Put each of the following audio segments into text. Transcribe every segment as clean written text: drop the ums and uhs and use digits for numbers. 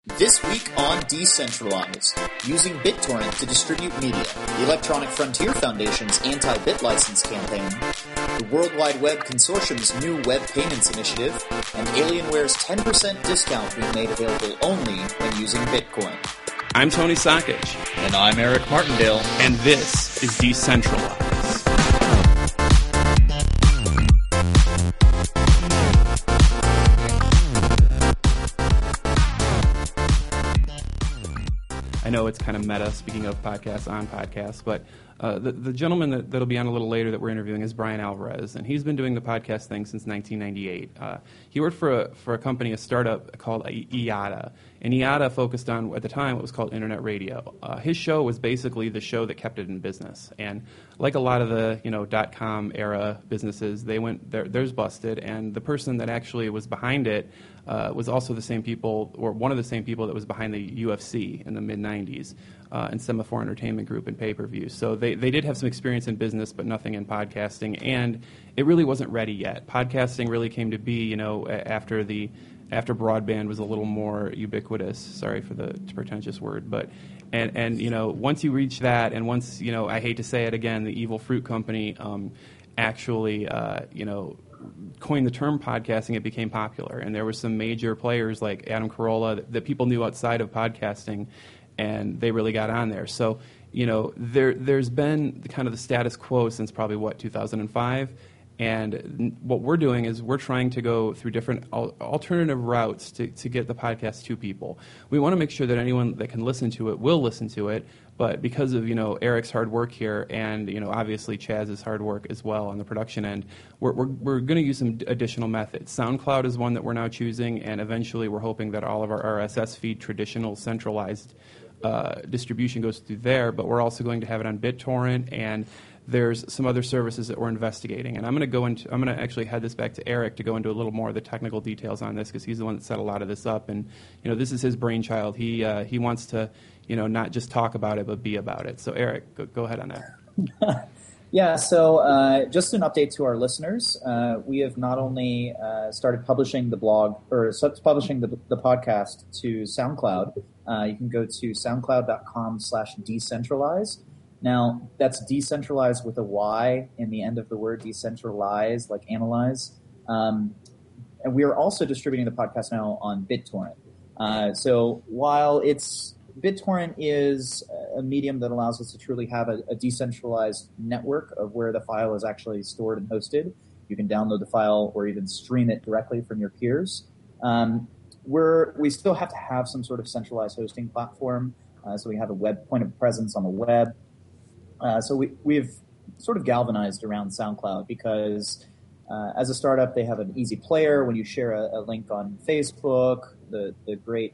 This week on Decentralized, using BitTorrent to distribute media, the Electronic Frontier Foundation's anti-bit license campaign, the World Wide Web Consortium's new web payments initiative, and Alienware's 10% discount being made available only when using Bitcoin. I'm Tony Sakic. And I'm Eric Martindale. And this is Decentralized. I know it's kind of meta, speaking of podcasts on podcasts, but the gentleman that'll be on a little later that we're interviewing is Brian Alvarez, and he's been doing the podcast thing since 1998. He worked for a company, a startup called IATA, and IATA focused on, at the time, what was called internet radio. His show was basically the show that kept it in business, and like a lot of the .com era businesses, they went theirs busted, and the person that actually was behind it was also the same people, or one of the same people that was behind the UFC in the mid-'90s, and Semaphore Entertainment Group and pay-per-view. So they did have some experience in business, but nothing in podcasting, and it really wasn't ready yet. Podcasting really came to be, after broadband was a little more ubiquitous. Sorry for the pretentious word, but and once you reach that, and once I hate to say it again, the Evil Fruit Company actually coined the term podcasting, it became popular, and there were some major players like Adam Carolla that people knew outside of podcasting, and they really got on there. So there's been kind of the status quo since probably 2005. And what we're doing is we're trying to go through different alternative routes to get the podcast to people. We want to make sure that anyone that can listen to it will listen to it, but because of Eric's hard work here and obviously Chaz's hard work as well on the production end, we're going to use some additional methods. SoundCloud is one that we're now choosing, and eventually we're hoping that all of our RSS feed traditional centralized distribution goes through there, but we're also going to have it on BitTorrent, and there's some other services that we're investigating. And I'm going to actually head this back to Eric to go into a little more of the technical details on this, because he's the one that set a lot of this up, and this is his brainchild. He wants to not just talk about it but be about it. So Eric, go ahead on that. Yeah, so just an update to our listeners. We have not only started publishing the blog, or publishing the podcast to SoundCloud. You can go to soundcloud.com/decentralize. Now, that's decentralized with a Y in the end of the word, decentralize, like analyze. And we are also distributing the podcast now on BitTorrent. So while BitTorrent is a medium that allows us to truly have a decentralized network of where the file is actually stored and hosted. You can download the file or even stream it directly from your peers. We still have to have some sort of centralized hosting platform. So we have a web point of presence on the web. So we've sort of galvanized around SoundCloud because as a startup, they have an easy player. When you share a link on Facebook, the great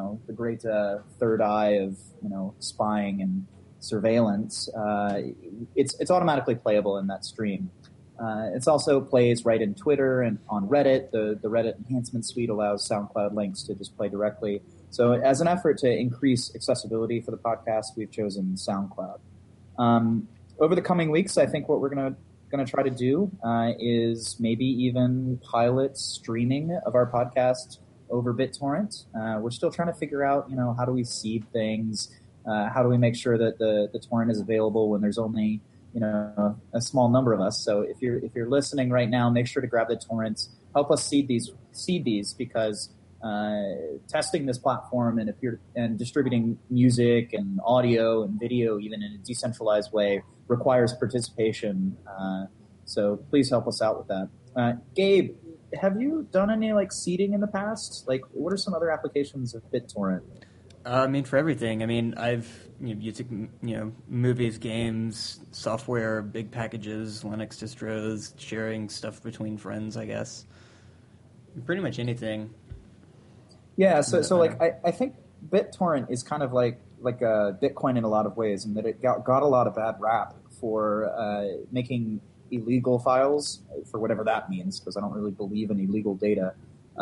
third eye of spying and surveillance, it's automatically playable in that stream. It's also plays right in Twitter and on Reddit. The Reddit enhancement suite allows SoundCloud links to just play directly. So as an effort to increase accessibility for the podcast, we've chosen SoundCloud. Over the coming weeks, I think what we're going to try to do is maybe even pilot streaming of our podcast over BitTorrent. We're still trying to figure out, how do we seed things? How do we make sure that the torrent is available when there's only, a small number of us? So if you're listening right now, make sure to grab the torrents. Help us seed these because testing this platform and distributing music and audio and video even in a decentralized way requires participation. So please help us out with that. Gabe, have you done any seeding in the past? What are some other applications of BitTorrent? For everything. I've used movies, games, software, big packages, Linux distros, sharing stuff between friends, I guess. Pretty much anything. Yeah, so I think BitTorrent is kind of like Bitcoin in a lot of ways, in that it got a lot of bad rap for making illegal files, for whatever that means, because I don't really believe in illegal data.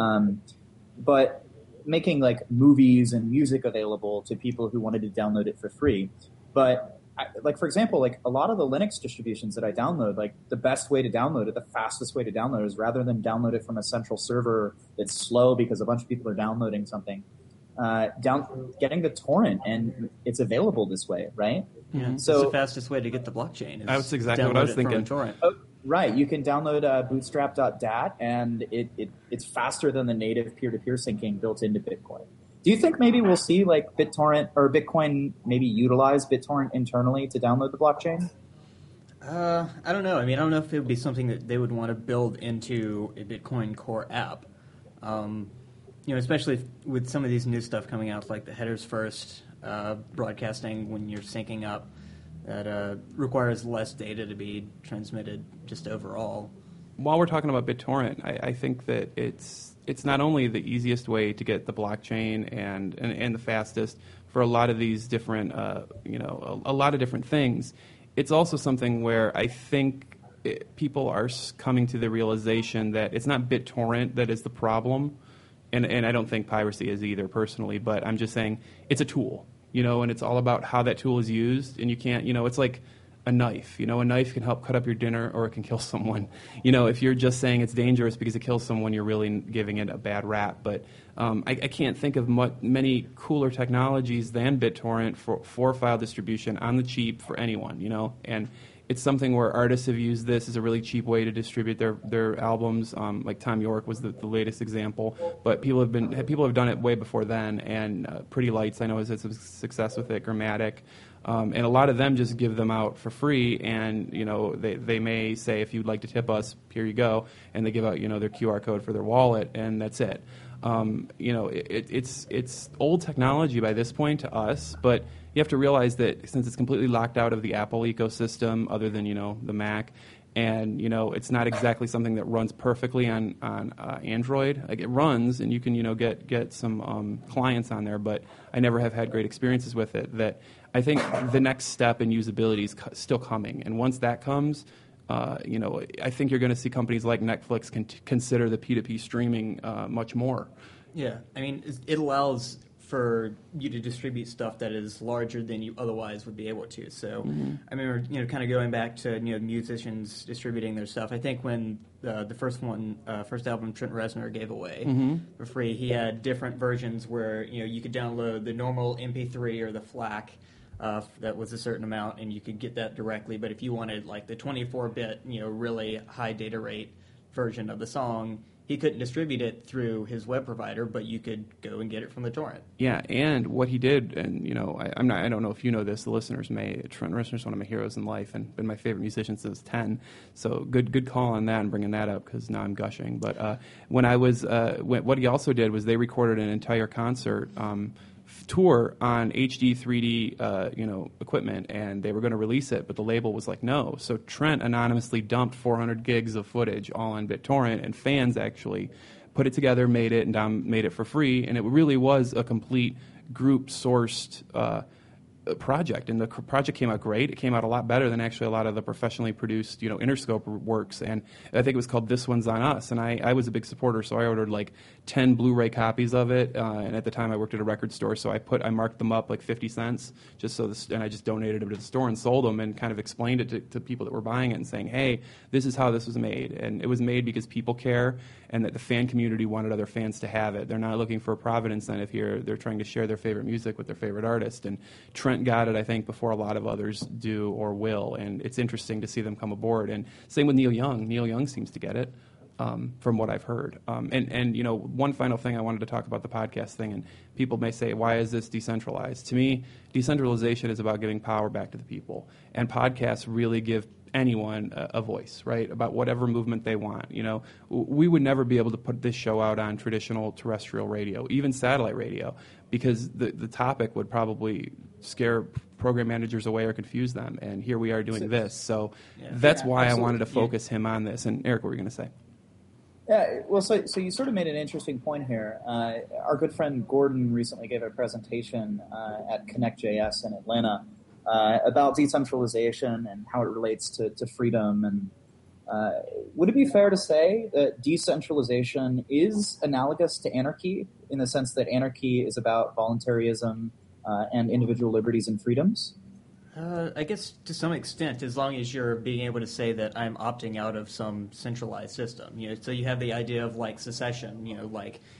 But making movies and music available to people who wanted to download it for free. But for example, a lot of the Linux distributions that I download, the best way to download it, the fastest way to download it is rather than download it from a central server that's slow because a bunch of people are downloading something. getting the torrent, and it's available this way, right? Yeah. So it's the fastest way to get the blockchain. That's exactly what I was thinking. Torrent. Oh, right, you can download bootstrap.dat, and it's faster than the native peer-to-peer syncing built into Bitcoin. Do you think maybe we'll see like BitTorrent or Bitcoin maybe utilize BitTorrent internally to download the blockchain? I don't know. I mean, I don't know if it would be something that they would want to build into a Bitcoin Core app. Especially with some of these new stuff coming out, like the headers first broadcasting when you're syncing up, that requires less data to be transmitted just overall. While we're talking about BitTorrent, I think that it's not only the easiest way to get the blockchain and the fastest for a lot of these different, a lot of different things. It's also something where I think people are coming to the realization that it's not BitTorrent that is the problem, and I don't think piracy is either personally, but I'm just saying it's a tool, and it's all about how that tool is used, and you can't, it's like a knife. A knife can help cut up your dinner or it can kill someone. If you're just saying it's dangerous because it kills someone, you're really giving it a bad rap. But I can't think of many cooler technologies than BitTorrent for file distribution on the cheap for anyone, And it's something where artists have used this as a really cheap way to distribute their albums. Like Tom York was the latest example, but people have done it way before then. And Pretty Lights, I know, has had some success with it. Grammatic. And a lot of them just give them out for free, and they may say, if you'd like to tip us, here you go, and they give out their QR code for their wallet, and that's it. It's old technology by this point to us, but you have to realize that since it's completely locked out of the Apple ecosystem, other than the Mac, and it's not exactly something that runs perfectly on Android. Like, it runs, and you can get some clients on there, but I never have had great experiences with it. That I think the next step in usability is still coming, and once that comes, I think you're going to see companies like Netflix consider the P2P streaming much more. Yeah, I mean, it allows for you to distribute stuff that is larger than you otherwise would be able to. So I remember, kind of going back to musicians distributing their stuff. I think when the first album Trent Reznor gave away for free, he had different versions where you could download the normal MP3 or the FLAC. That was a certain amount, and you could get that directly. But if you wanted like the 24-bit, really high data rate version of the song, he couldn't distribute it through his web provider, but you could go and get it from the torrent. Yeah, and what he did, and I don't know if you know this, the listeners may. Trent Reznor's one of my heroes in life, and been my favorite musician since 10. So good call on that and bringing that up, because now I'm gushing. But when I was, what he also did was they recorded an entire concert tour on HD 3D equipment, and they were going to release it, but the label was like, no. So Trent anonymously dumped 400 gigs of footage all on BitTorrent, and fans actually put it together, made it, and made it for free, and it really was a complete group-sourced project, and the project came out great. It came out a lot better than actually a lot of the professionally produced, Interscope works, and I think it was called This One's on Us, and I was a big supporter, so I ordered like 10 Blu-ray copies of it, and at the time I worked at a record store, so I marked them up like 50 cents, and I just donated them to the store and sold them, and kind of explained it to people that were buying it and saying, hey, this is how this was made, and it was made because people care, and that the fan community wanted other fans to have it. They're not looking for a profit incentive here. They're trying to share their favorite music with their favorite artist, and Trent got it, I think, before a lot of others do or will, and it's interesting to see them come aboard. And same with Neil Young. Neil Young seems to get it, from what I've heard. And one final thing I wanted to talk about the podcast thing, and people may say, why is this decentralized? To me, decentralization is about giving power back to the people, and podcasts really give anyone a voice, right, about whatever movement they want. We would never be able to put this show out on traditional terrestrial radio, even satellite radio, because the topic would probably scare program managers away or confuse them. And here we are doing this. So that's why absolutely. I wanted to focus him on this. And Eric, what were you going to say? Yeah, well, so you sort of made an interesting point here. Our good friend Gordon recently gave a presentation at Connect.js in Atlanta about decentralization and how it relates to freedom. And would it be fair to say that decentralization is analogous to anarchy, in the sense that anarchy is about voluntarism and individual liberties and freedoms? I guess to some extent, as long as you're being able to say that I'm opting out of some centralized system. So you have the idea of like secession, like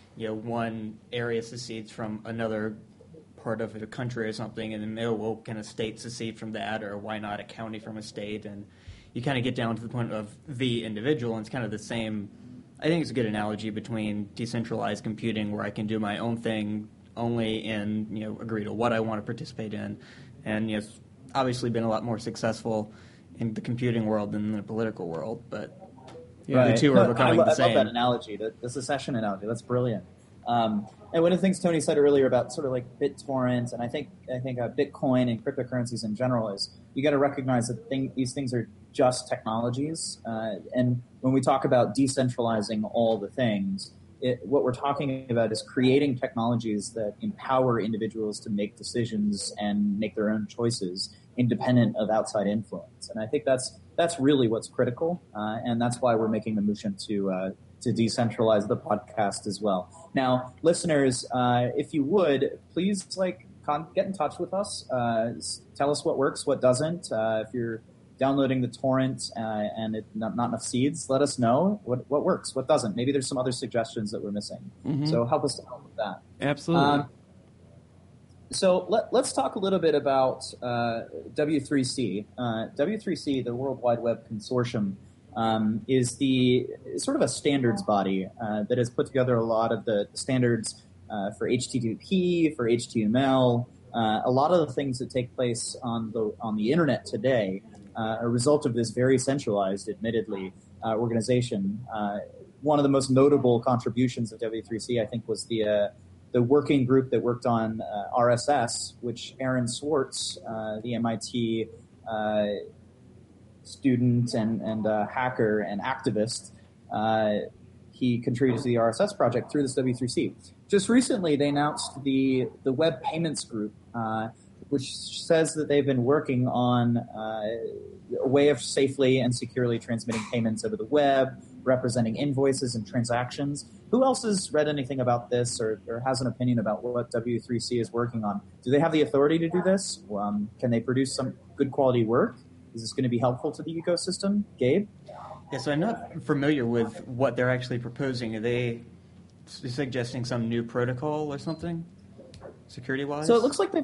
one area secedes from another part of a country or something, and then, well, can a state secede from that, or why not a county from a state? And you kind of get down to the point of the individual, and it's kind of the same. I think it's a good analogy between decentralized computing, where I can do my own thing only and agree to what I want to participate in, and it's obviously been a lot more successful in the computing world than the political world, but the two are becoming the same. I love that analogy, the secession analogy. That's brilliant. And one of the things Tony said earlier about sort of like BitTorrent, and I think Bitcoin and cryptocurrencies in general, is you got to recognize that these things are just technologies. And when we talk about decentralizing all the things, what we're talking about is creating technologies that empower individuals to make decisions and make their own choices independent of outside influence. And I think that's really what's critical, and that's why we're making the motion to decentralize the podcast as well. Now, listeners, if you would, please get in touch with us. Tell us what works, what doesn't. If you're downloading the torrent and not enough seeds, let us know what works, what doesn't. Maybe there's some other suggestions that we're missing. Mm-hmm. So help us to help with that. Absolutely. So let's talk a little bit about W3C. W3C, the World Wide Web Consortium, is sort of a standards body that has put together a lot of the standards for HTTP, for HTML, a lot of the things that take place on the internet today are a result of this very centralized, admittedly, organization. One of the most notable contributions of W3C, I think, was the working group that worked on RSS, which Aaron Swartz, the MIT student and hacker and activist, he contributed to the RSS project through this W3C. Just recently, they announced the Web Payments Group, which says that they've been working on a way of safely and securely transmitting payments over the web, representing invoices and transactions. Who else has read anything about this or has an opinion about what W3C is working on? Do they have the authority to do this? Can they produce some good quality work? Is this going to be helpful to the ecosystem? Gabe? Yeah, so I'm not familiar with what they're actually proposing. Are they suggesting some new protocol or something, security-wise? So it looks like they've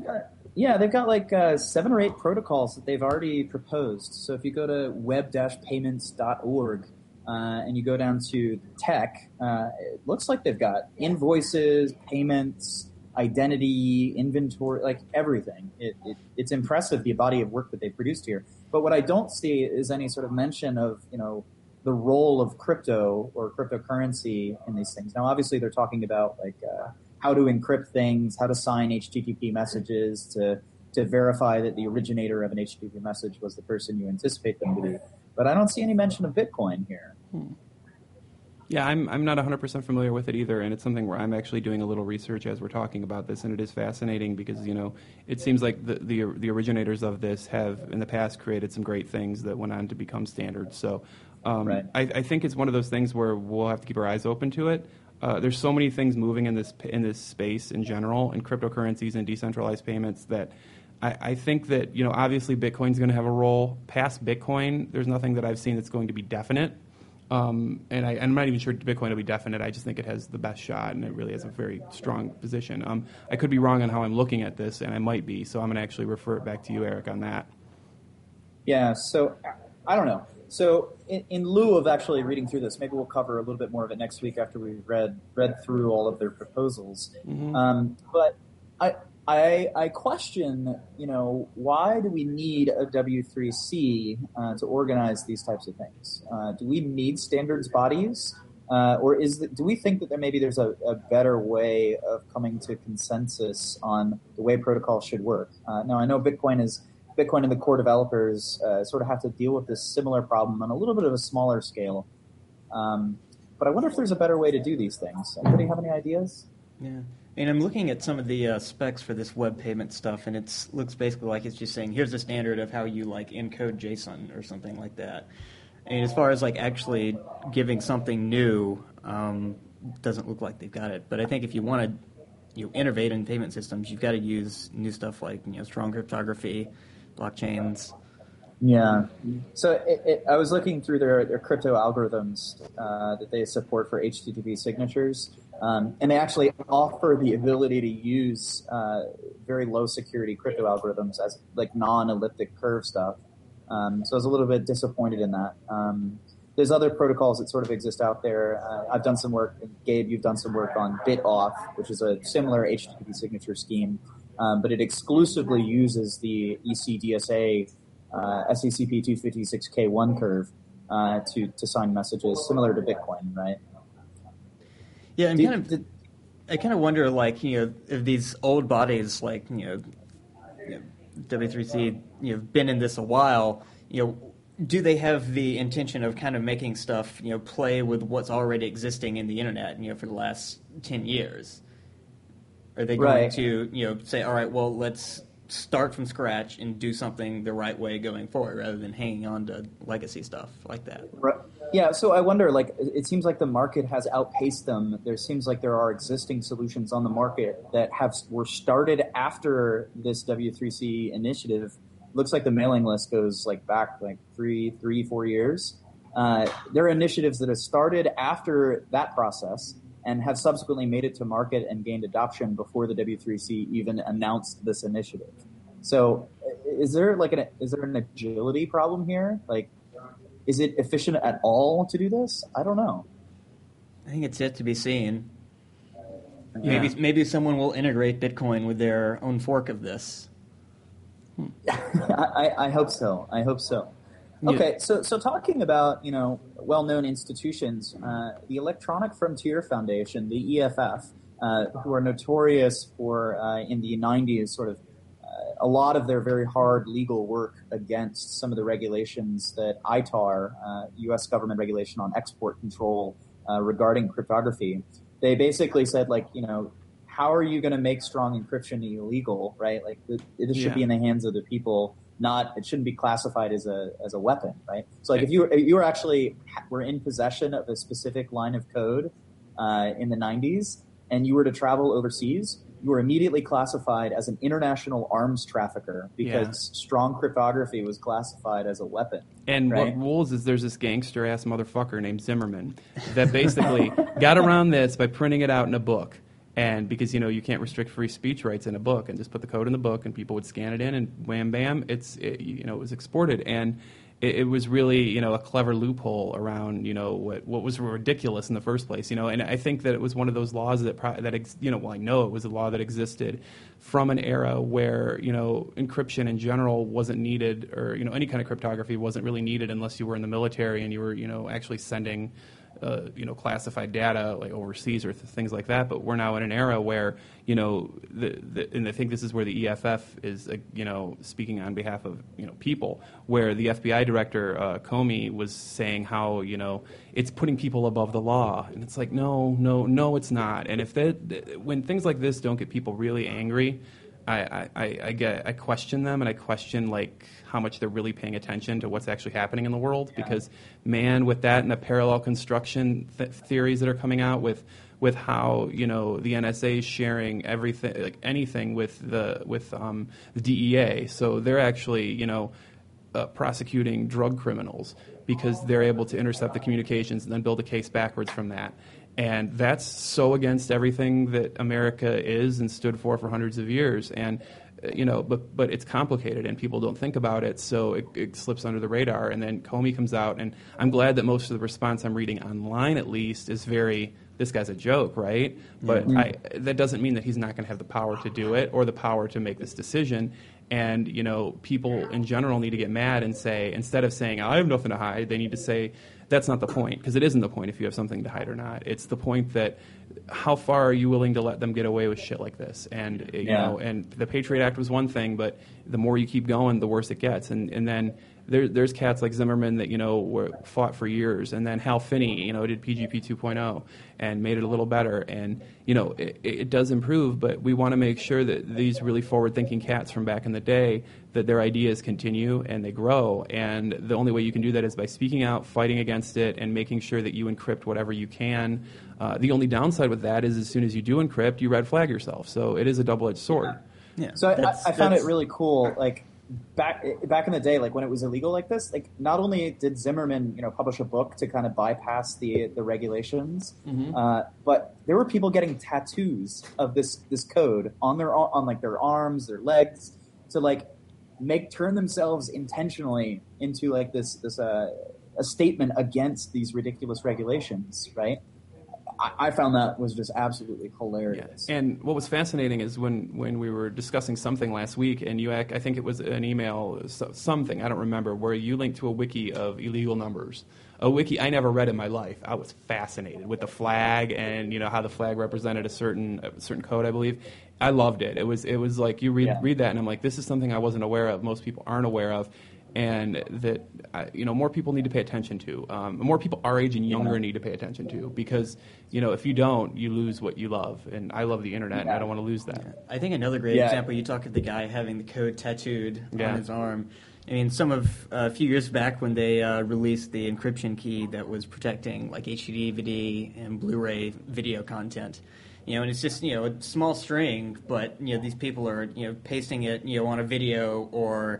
got 7 or 8 protocols that they've already proposed. So if you go to web-payments.org and you go down to tech, it looks like they've got invoices, payments, identity, inventory, like everything. It's impressive, the body of work that they produced here. But what I don't see is any sort of mention of, the role of crypto or cryptocurrency in these things. Now, obviously, they're talking about how to encrypt things, how to sign HTTP messages to verify that the originator of an HTTP message was the person you anticipate them to be. But I don't see any mention of Bitcoin here. Yeah, I'm not 100% familiar with it either, and it's something where I'm actually doing a little research as we're talking about this, and it is fascinating because, it seems like the originators of this have, in the past, created some great things that went on to become standards. So right. I think it's one of those things where we'll have to keep our eyes open to it. There's so many things moving in this space in general, in cryptocurrencies and decentralized payments, that I think that, obviously Bitcoin's going to have a role. Past Bitcoin, there's nothing that I've seen that's going to be definite. And I'm not even sure Bitcoin will be definite. I just think it has the best shot, and it really has a very strong position. I could be wrong on how I'm looking at this, and I might be, so I'm going to actually refer it back to you, Eric, on that. Yeah, so I don't know. So in lieu of actually reading through this, maybe we'll cover a little bit more of it next week after we've read through all of their proposals. Mm-hmm. But I question, why do we need a W3C to organize these types of things? Do we need standards bodies? Or do we think that there's a better way of coming to consensus on the way protocols should work? Now, I know Bitcoin and the core developers sort of have to deal with this similar problem on a little bit of a smaller scale. But I wonder if there's a better way to do these things. Anybody have any ideas? Yeah. And I'm looking at some of the specs for this web payment stuff, and it looks basically like it's just saying, here's the standard of how you encode JSON or something like that. And as far as actually giving something new, doesn't look like they've got it. But I think if you want to innovate in payment systems, you've got to use new stuff like strong cryptography, blockchains. Yeah. So I was looking through their crypto algorithms that they support for HTTP signatures. And they actually offer the ability to use very low security crypto algorithms as like non-elliptic curve stuff. So I was a little bit disappointed in that. There's other protocols that sort of exist out there. I've done some work. Gabe, you've done some work on BitAuth, which is a similar HTTP signature scheme, but it exclusively uses the ECDSA SECP 256K1 curve to sign messages, similar to Bitcoin, right? Yeah, I kind of wonder, like, if these old bodies, like, W3C, been in this a while, do they have the intention of kind of making stuff, play with what's already existing in the internet, for the last 10 years? Are they going to, say, all right, well, let's start from scratch and do something the right way going forward rather than hanging on to legacy stuff like that? Right. Yeah, so I wonder, like, it seems like the market has outpaced them. There seems like there are existing solutions on the market that were started after this W3C initiative. Looks like the mailing list goes like back like 4 years. There are initiatives that have started after that process and have subsequently made it to market and gained adoption before the W3C even announced this initiative. So, is there an agility problem here? Like, is it efficient at all to do this? I don't know. I think it's yet to be seen. Yeah. Maybe someone will integrate Bitcoin with their own fork of this. I hope so. Yeah. Okay, so talking about well-known institutions, the Electronic Frontier Foundation, the EFF, who are notorious for in the 90s sort of a lot of their very hard legal work against some of the regulations that ITAR, U.S. government regulation on export control regarding cryptography, they basically said, like, how are you going to make strong encryption illegal, right? Like, it should be in the hands of the people, it shouldn't be classified as a weapon, right? So, like, if you were in possession of a specific line of code in the 90s and you were to travel overseas, you were immediately classified as an international arms trafficker because strong cryptography was classified as a weapon. And right? what rules is there's this gangster-ass motherfucker named Zimmerman that basically got around this by printing it out in a book. And because, you can't restrict free speech rights in a book and just put the code in the book and people would scan it in and wham, bam, it was exported. And it was really, a clever loophole around, what was ridiculous in the first place, And I think that it was one of those laws that I know it was a law that existed from an era where, encryption in general wasn't needed, or, any kind of cryptography wasn't really needed unless you were in the military and you were, actually sending classified data like overseas or things like that. But we're now in an era where, and I think this is where the EFF is, speaking on behalf of, people, where the FBI director, Comey, was saying how, it's putting people above the law. And it's like, no, it's not. And when things like this don't get people really angry, I question them, and I question like how much they're really paying attention to what's actually happening in the world. Because, man, with that and the parallel construction theories that are coming out with how the NSA is sharing everything, like anything with the DEA, so they're actually prosecuting drug criminals because they're able to intercept the communications and then build a case backwards from that. And that's so against everything that America is and stood for hundreds of years. And, but it's complicated and people don't think about it, so it slips under the radar. And then Comey comes out, and I'm glad that most of the response I'm reading online, at least, is this guy's a joke, right? But that doesn't mean that he's not going to have the power to do it or the power to make this decision. And, people in general need to get mad and say, instead of saying, I have nothing to hide, they need to say, that's not the point, because it isn't the point if you have something to hide or not. It's the point that how far are you willing to let them get away with shit like this? And, and the Patriot Act was one thing, but the more you keep going, the worse it gets. And then there's cats like Zimmerman that, fought for years. And then Hal Finney, did PGP 2.0 and made it a little better. And, it does improve, but we want to make sure that these really forward-thinking cats from back in the day, that their ideas continue and they grow. And the only way you can do that is by speaking out, fighting against it, and making sure that you encrypt whatever you can. The only downside with that is as soon as you do encrypt, you red flag yourself. So it is a double-edged sword. Yeah. So I found it really cool. Like, back in the day, like when it was illegal like this, like not only did Zimmerman, publish a book to kind of bypass the regulations, but there were people getting tattoos of this code on their arms, their legs, to like turn themselves intentionally into like this a statement against these ridiculous regulations, right? I found that was just absolutely hilarious. Yeah. And what was fascinating is when we were discussing something last week, and I think it was an email, something, I don't remember, where you linked to a wiki of illegal numbers. A wiki I never read in my life. I was fascinated with the flag and how the flag represented a certain code, I believe. I loved it. It was like you read that, and I'm like, this is something I wasn't aware of. Most people aren't aware of. And that more people need to pay attention to. More people our age and younger need to pay attention to, because if you don't, you lose what you love. And I love the internet, and I don't want to lose that. I think another great example, you talk of the guy having the code tattooed on his arm. I mean, a few years back when they released the encryption key that was protecting like HD, DVD, and Blu-ray video content. And it's just a small string, but these people are pasting it on a video or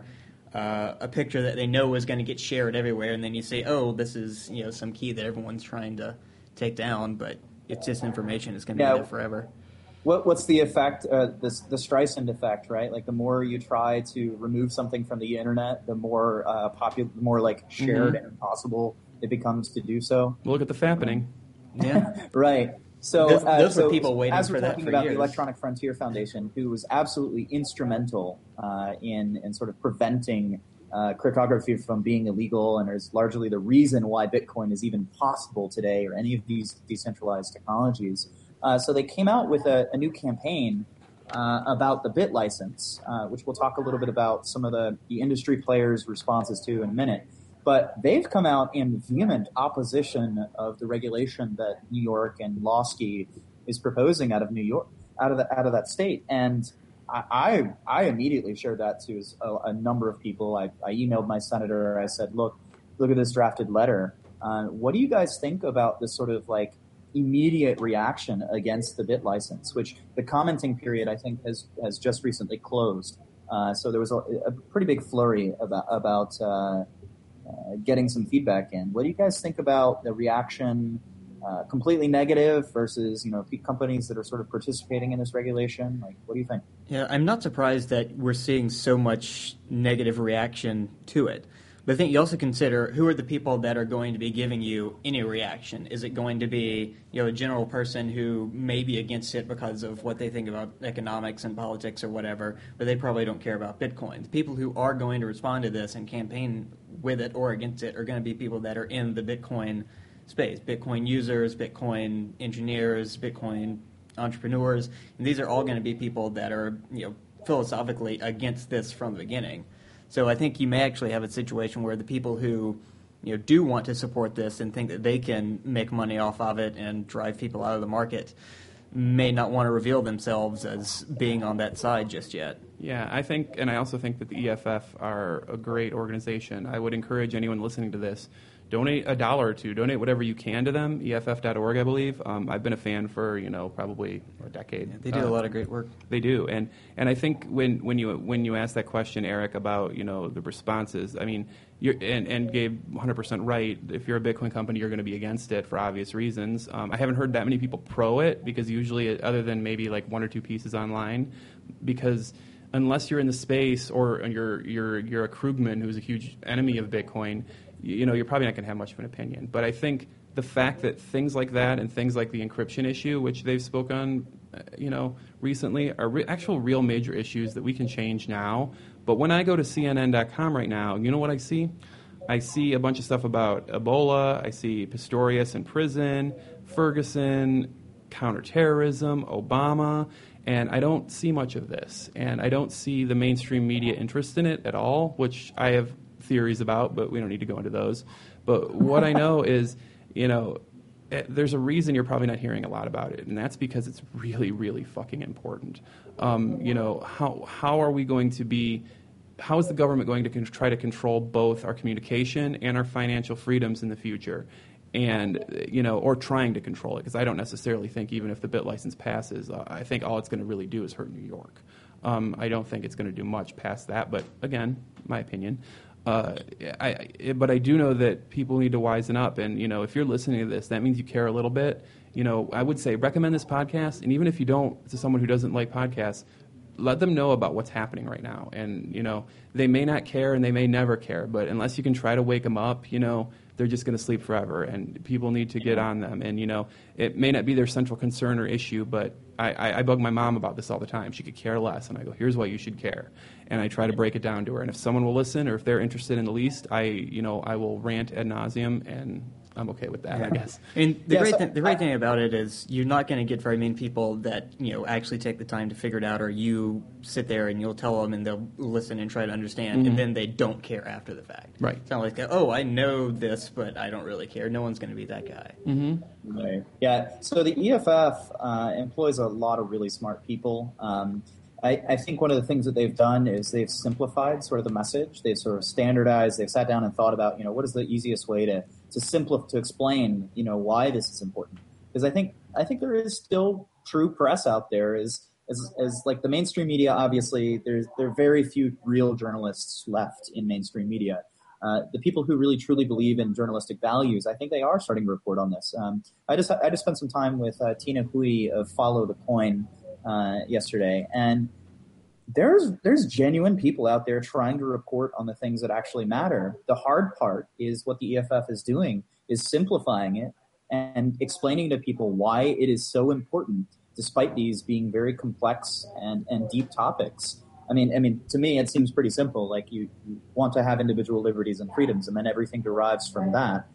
a picture that they know is going to get shared everywhere, and then you say, oh, this is some key that everyone's trying to take down, but it's just information. It's going to be there forever. What's the effect? The Streisand effect, right? Like the more you try to remove something from the internet, the more popular, the more like shared and impossible it becomes to do so. Look at the fappening. Yeah, right. So those were people waiting for that for years. As we're talking about the Electronic Frontier Foundation, who was absolutely instrumental in sort of preventing cryptography from being illegal, and is largely the reason why Bitcoin is even possible today, or any of these decentralized technologies. So they came out with a new campaign about the bit license, which we'll talk a little bit about some of the industry players' responses to in a minute. But they've come out in vehement opposition of the regulation that New York and Lawsky is proposing out of New York, out of that state. And I immediately shared that to a number of people. I emailed my senator. I said, look at this drafted letter. What do you guys think about this sort of like immediate reaction against the bit license, which the commenting period I think has just recently closed. So there was a pretty big flurry about getting some feedback in. What do you guys think about the reaction? Completely negative versus companies that are sort of participating in this regulation? Like, what do you think? Yeah, I'm not surprised that we're seeing so much negative reaction to it. But I think you also consider who are the people that are going to be giving you any reaction. Is it going to be a general person who may be against it because of what they think about economics and politics or whatever, but they probably don't care about Bitcoin? The people who are going to respond to this and campaign with it or against it are going to be people that are in the Bitcoin space. Bitcoin users, Bitcoin engineers, Bitcoin entrepreneurs. And these are all going to be people that are philosophically against this from the beginning. So I think you may actually have a situation where the people who do want to support this and think that they can make money off of it and drive people out of the market may not want to reveal themselves as being on that side just yet. Yeah, I also think that the EFF are a great organization. I would encourage anyone listening to this, donate $1 or $2, donate whatever you can to them, EFF.org, I believe. I've been a fan for, probably a decade. Yeah, they do a lot of great work. They do. And I think when you asked that question, Eric, about, the responses, I mean, and Gabe 100% right. If you're a Bitcoin company, you're going to be against it for obvious reasons. I haven't heard that many people pro it, because usually, other than maybe like one or two pieces online, because unless you're in the space or you're a Krugman who's a huge enemy of Bitcoin, you're probably not going to have much of an opinion. But I think the fact that things like that and things like the encryption issue, which they've spoken on, recently, are actual real major issues that we can change now. But when I go to CNN.com right now, you know what I see? I see a bunch of stuff about Ebola. I see Pistorius in prison, Ferguson, counterterrorism, Obama. And I don't see much of this. And I don't see the mainstream media interest in it at all, which I have theories about, but we don't need to go into those. But what I know is, there's a reason you're probably not hearing a lot about it, and that's because it's really, really fucking important. How are we going to be? How is the government going to try to control both our communication and our financial freedoms in the future? And, or trying to control it, because I don't necessarily think even if the bit license passes, I think all it's going to really do is hurt New York. I don't think it's going to do much past that, but again, my opinion. But I do know that people need to wisen up, and if you're listening to this, that means you care a little bit. I would say recommend this podcast, and even if you don't, to someone who doesn't like podcasts, let them know about what's happening right now. And they may not care, and they may never care, but unless you can try to wake them up, they're just going to sleep forever, and people need to get on them. And it may not be their central concern or issue, but I bug my mom about this all the time. She could care less, and I go, here's why you should care. And I try to break it down to her. And if someone will listen, or if they're interested in the least, I will rant ad nauseum, and I'm okay with that, I guess. I mean, the great thing about it is you're not going to get very many people that actually take the time to figure it out, or you sit there and you'll tell them and they'll listen and try to understand, and then they don't care after the fact. Right. It's not like, oh, I know this, but I don't really care. No one's going to be that guy. Mm-hmm. Right. Yeah. So the EFF employs a lot of really smart people. I think one of the things that they've done is they've simplified sort of the message. They've sort of standardized. They've sat down and thought about, what is the easiest way to explain, why this is important. Because I think there is still true press out there. As like the mainstream media, obviously, there are very few real journalists left in mainstream media. The people who really truly believe in journalistic values, I think they are starting to report on this. I just spent some time with Tina Hui of Follow the Coin yesterday, and there's genuine people out there trying to report on the things that actually matter. The hard part is what the EFF is doing is simplifying it and explaining to people why it is so important, despite these being very complex and deep topics. I mean, to me, it seems pretty simple. Like you want to have individual liberties and freedoms, and then everything derives from that.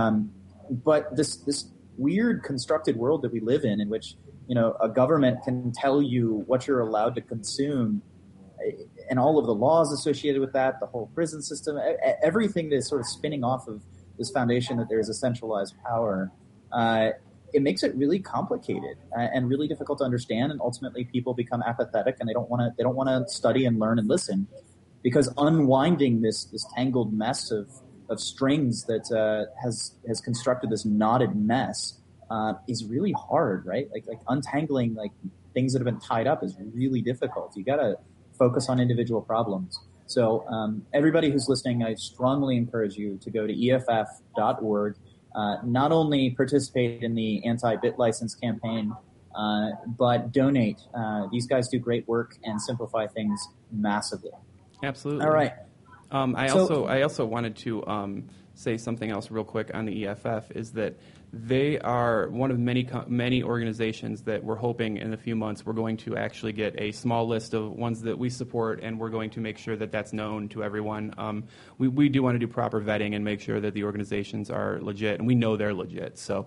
But this weird constructed world that we live in which a government can tell you what you're allowed to consume, and all of the laws associated with that, the whole prison system, everything that is sort of spinning off of this foundation that there is a centralized power. It makes it really complicated and really difficult to understand, and ultimately people become apathetic and they don't want to study and learn and listen, because unwinding this tangled mess of strings that has constructed this knotted mess is really hard, right? Like untangling like things that have been tied up is really difficult. You got to focus on individual problems. So everybody who's listening, I strongly encourage you to go to EFF.org. Not only participate in the anti-bit license campaign, but donate. These guys do great work and simplify things massively. Absolutely. All right. I also wanted to say something else real quick on the EFF, is that they are one of many organizations that we're hoping in a few months we're going to actually get a small list of ones that we support, and we're going to make sure that that's known to everyone. We do want to do proper vetting and make sure that the organizations are legit, and we know they're legit. So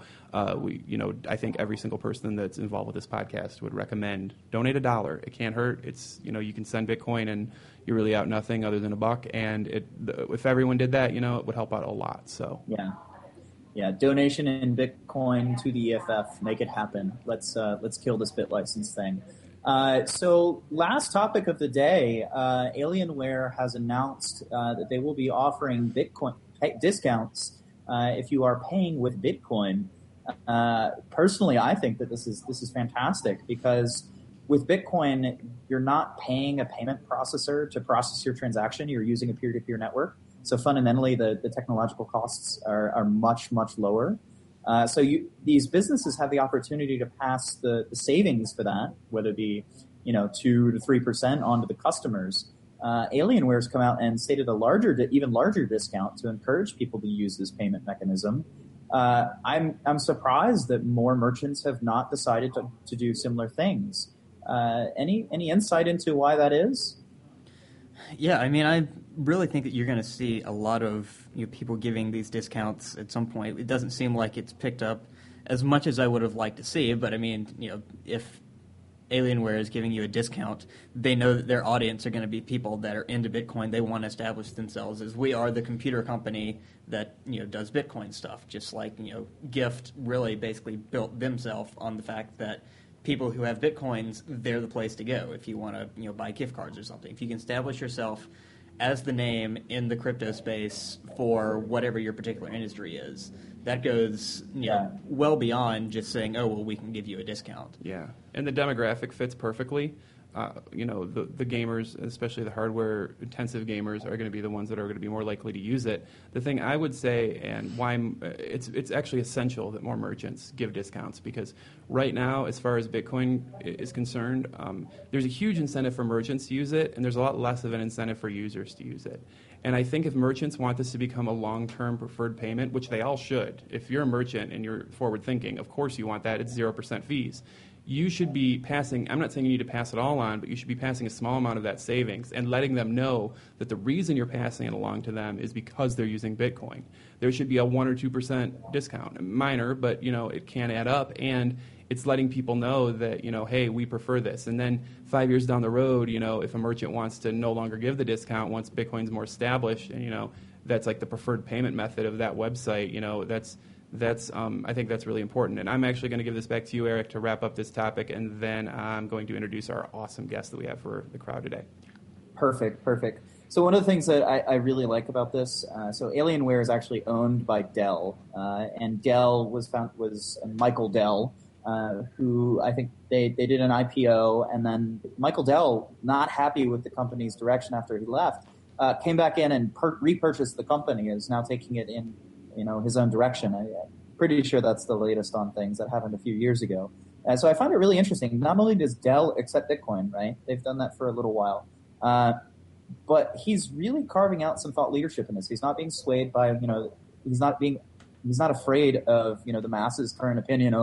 I think every single person that's involved with this podcast would recommend donate $1. It can't hurt. It's you can send Bitcoin and you're really out nothing other than $1, and if everyone did that, it would help out a lot. So yeah, donation in Bitcoin to the EFF, make it happen. Let's kill this bit license thing. So last topic of the day, Alienware has announced that they will be offering Bitcoin discounts if you are paying with Bitcoin. Personally, I think that this is fantastic, because with Bitcoin, you're not paying a payment processor to process your transaction. You're using a peer-to-peer network. So fundamentally, the technological costs are much, much lower. So these businesses have the opportunity to pass the savings for that, whether it be 2 to 3% onto the customers. Alienware's come out and stated even larger discount to encourage people to use this payment mechanism. I'm surprised that more merchants have not decided to do similar things. Any insight into why that is? Yeah, I mean, I really think that you're going to see a lot of people giving these discounts at some point. It doesn't seem like it's picked up as much as I would have liked to see, but I mean, if Alienware is giving you a discount, they know that their audience are going to be people that are into Bitcoin. They want to establish themselves as we are the computer company that does Bitcoin stuff. Just like Gift really basically built themselves on the fact that people who have Bitcoins, they're the place to go if you want to buy gift cards or something. If you can establish yourself as the name in the crypto space for whatever your particular industry is, that goes well beyond just saying, oh, well, we can give you a discount. Yeah, and the demographic fits perfectly. the gamers, especially the hardware-intensive gamers, are going to be the ones that are going to be more likely to use it. The thing I would say, and why it's actually essential that more merchants give discounts, because right now, as far as Bitcoin is concerned, there's a huge incentive for merchants to use it, and there's a lot less of an incentive for users to use it. And I think if merchants want this to become a long-term preferred payment, which they all should, if you're a merchant and you're forward-thinking, of course you want that. It's 0% fees. You should be passing, I'm not saying you need to pass it all on, but you should be passing a small amount of that savings and letting them know that the reason you're passing it along to them is because they're using Bitcoin. There should be a 1 or 2% discount. Minor, but it can add up, and it's letting people know that, hey, we prefer this. And then 5 years down the road, if a merchant wants to no longer give the discount once Bitcoin's more established, and that's like the preferred payment method of that website, that's I think that's really important. And I'm actually going to give this back to you, Eric, to wrap up this topic, and then I'm going to introduce our awesome guest that we have for the crowd today. Perfect. So one of the things that I really like about this, so Alienware is actually owned by Dell, and Dell was Michael Dell, who I think they did an IPO, and then Michael Dell, not happy with the company's direction after he left, came back in and repurchased the company, is now taking it in his own direction. I'm pretty sure that's the latest on things that happened a few years ago. So I find it really interesting. Not only does Dell accept Bitcoin, right? They've done that for a little while. But he's really carving out some thought leadership in this. He's not being swayed by, he's not afraid of, the masses' current opinion,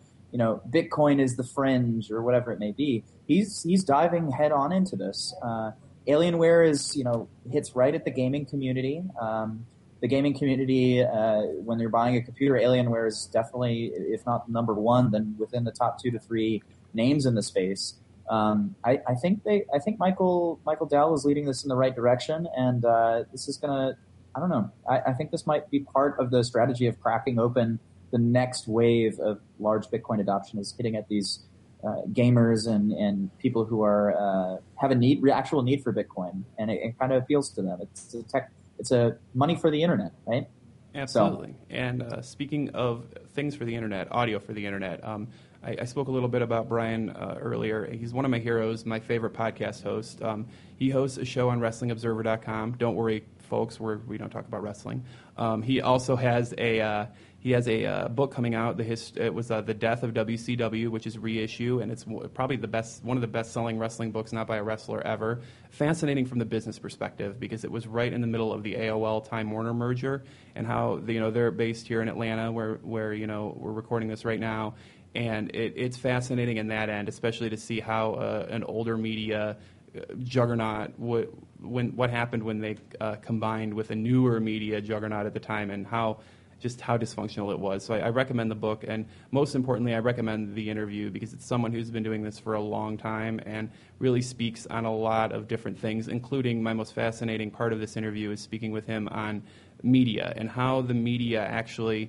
Bitcoin is the fringe or whatever it may be. He's diving head on into this. Alienware is, hits right at the gaming community. The gaming community, when you're buying a computer, Alienware is definitely, if not number one, then within the top 2 to 3 names in the space. I think Michael Dell is leading this in the right direction, and this is gonna. I don't know. I think this might be part of the strategy of cracking open the next wave of large Bitcoin adoption, is hitting at these gamers and people who are have actual need for Bitcoin, and it kind of appeals to them. It's a money for the internet, right? Absolutely. So. And speaking of things for the internet, audio for the internet, I spoke a little bit about Brian earlier. He's one of my heroes, my favorite podcast host. He hosts a show on WrestlingObserver.com. Don't worry, folks, we don't talk about wrestling. He also has a book coming out. It was The Death of WCW, which is reissue, and it's probably one of the best-selling wrestling books, not by a wrestler ever. Fascinating from the business perspective, because it was right in the middle of the AOL Time Warner merger, and how they're based here in Atlanta, where we're recording this right now. And it's fascinating in that end, especially to see how an older media juggernaut, what happened when they combined with a newer media juggernaut at the time, and how dysfunctional it was. So I recommend the book, and most importantly, I recommend the interview, because it's someone who's been doing this for a long time and really speaks on a lot of different things, including my most fascinating part of this interview is speaking with him on media and how the media actually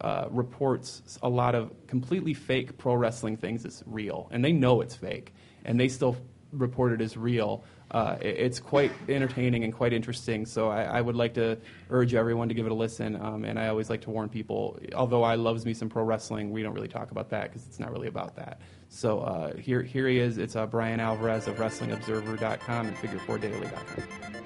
reports a lot of completely fake pro wrestling things as real, and they know it's fake, and they still report it as real. It's quite entertaining and quite interesting, so I would like to urge everyone to give it a listen, and I always like to warn people, although I loves me some pro wrestling, we don't really talk about that because it's not really about that. So here he is. It's Brian Alvarez of WrestlingObserver.com and Figure4Daily.com.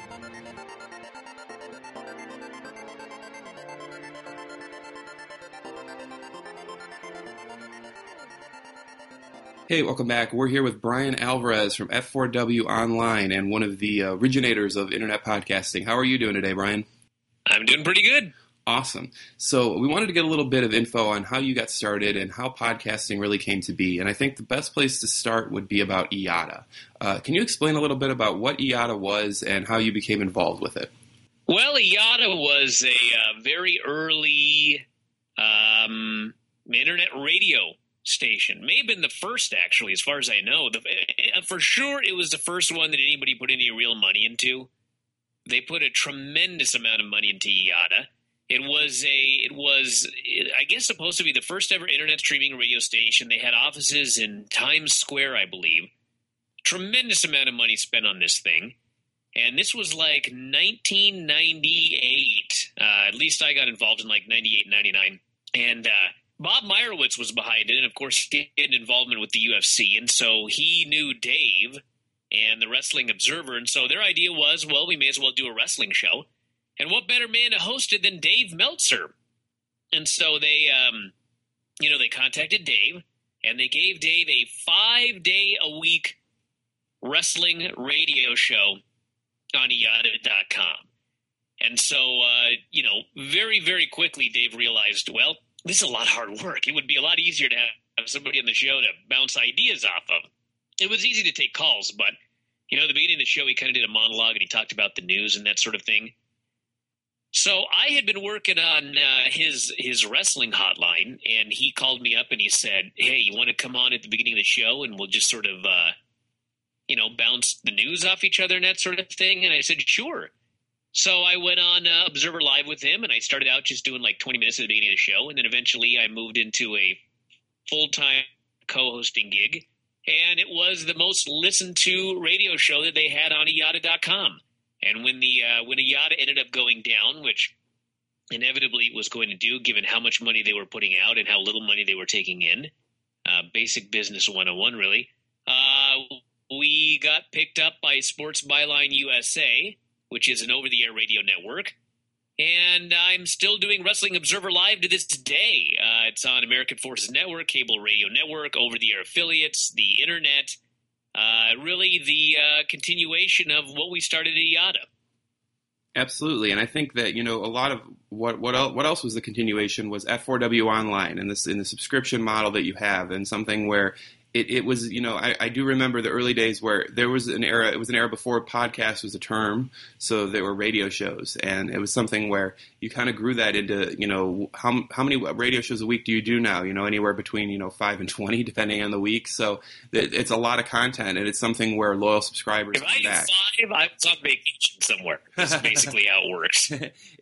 Hey, welcome back. We're here with Brian Alvarez from F4W Online and one of the originators of internet podcasting. How are you doing today, Brian? I'm doing pretty good. Awesome. So we wanted to get a little bit of info on how you got started and how podcasting really came to be. And I think the best place to start would be about IATA. Can you explain a little bit about what IATA was and how you became involved with it? Well, IATA was a very early internet radio station. May have been the first, actually, as far as I know. For sure, it was the first one that anybody put any real money into. They put a tremendous amount of money into IATA. It was, I guess, supposed to be the first ever internet streaming radio station. They had offices in Times Square, I believe. Tremendous amount of money spent on this thing. And this was like 1998. At least I got involved in like 98, 99. And Bob Meyerowitz was behind it, and of course he had an involvement with the UFC, and so he knew Dave, and the Wrestling Observer. And so their idea was, well, we may as well do a wrestling show. And what better man to host it than Dave Meltzer? And so they, they contacted Dave, and they gave Dave a 5-day-a-week wrestling radio show on IATA.com. And so, very, very quickly, Dave realized, well, this is a lot of hard work. It would be a lot easier to have somebody on the show to bounce ideas off of. It was easy to take calls, but, at the beginning of the show, he kind of did a monologue, and he talked about the news and that sort of thing. So I had been working on his wrestling hotline, and he called me up and he said, hey, you want to come on at the beginning of the show, and we'll just sort of, bounce the news off each other and that sort of thing? And I said, sure. So I went on Observer Live with him, and I started out just doing like 20 minutes at the beginning of the show, and then eventually I moved into a full-time co-hosting gig, and it was the most listened-to radio show that they had on IATA.com. And when IATA ended up going down, which inevitably it was going to do given how much money they were putting out and how little money they were taking in, basic business 101 really, we got picked up by Sports Byline USA, which is an over-the-air radio network. And I'm still doing Wrestling Observer Live to this day. It's on American Forces Network, cable radio network, over-the-air affiliates, the internet. Really the continuation of what we started at IATA. Absolutely, and I think that a lot of what else was the continuation was F4W Online and in the subscription model that you have, and something where it was, I do remember the early days where there was an era. It was an era before podcast was a term, so there were radio shows, and it was something where you kind of grew that into, how many radio shows a week do you do now? Anywhere between 5 and 20, depending on the week. So it's a lot of content, and it's something where loyal subscribers come back. If I was on vacation somewhere, that's basically how it works.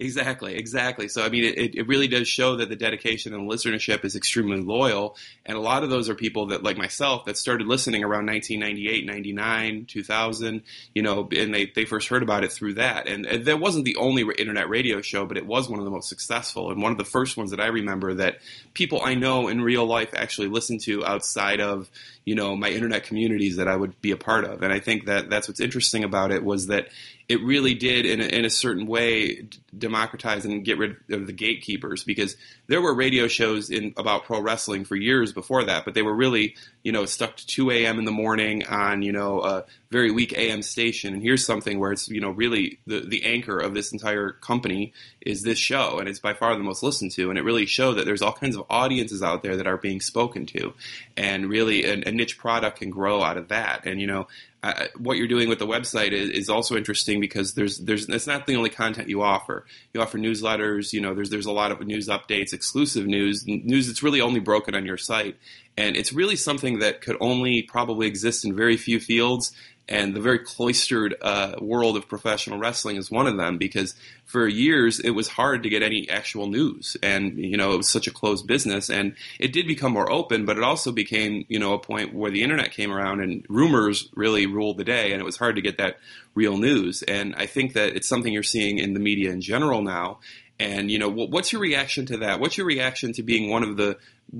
Exactly. So I mean, it really does show that the dedication and listenership is extremely loyal, and a lot of those are people that, like myself, that started listening around 1998, 99, 2000, and they first heard about it through that. And that wasn't the only internet radio show, but it was one of the most successful and one of the first ones that I remember that people I know in real life actually listened to outside of, my internet communities that I would be a part of. And I think that that's what's interesting about it was that it really did, in a certain way, democratize and get rid of the gatekeepers, because there were radio shows about pro wrestling for years before that, but they were really, stuck to 2 a.m. in the morning on, a very weak AM station. And here's something where it's, really the anchor of this entire company is this show, and it's by far the most listened to. And it really showed that there's all kinds of audiences out there that are being spoken to, and really a niche product can grow out of that. And, what you're doing with the website is also interesting because it's not the only content you offer. You offer newsletters. There's a lot of news updates, exclusive news that's really only broken on your site, and it's really something that could only probably exist in very few fields. And the very cloistered world of professional wrestling is one of them, because for years it was hard to get any actual news, and it was such a closed business. And it did become more open, but it also became a point where the internet came around and rumors really ruled the day, and it was hard to get that real news. And I think that it's something you're seeing in the media in general now. And what's your reaction to that? What's your reaction to being one of the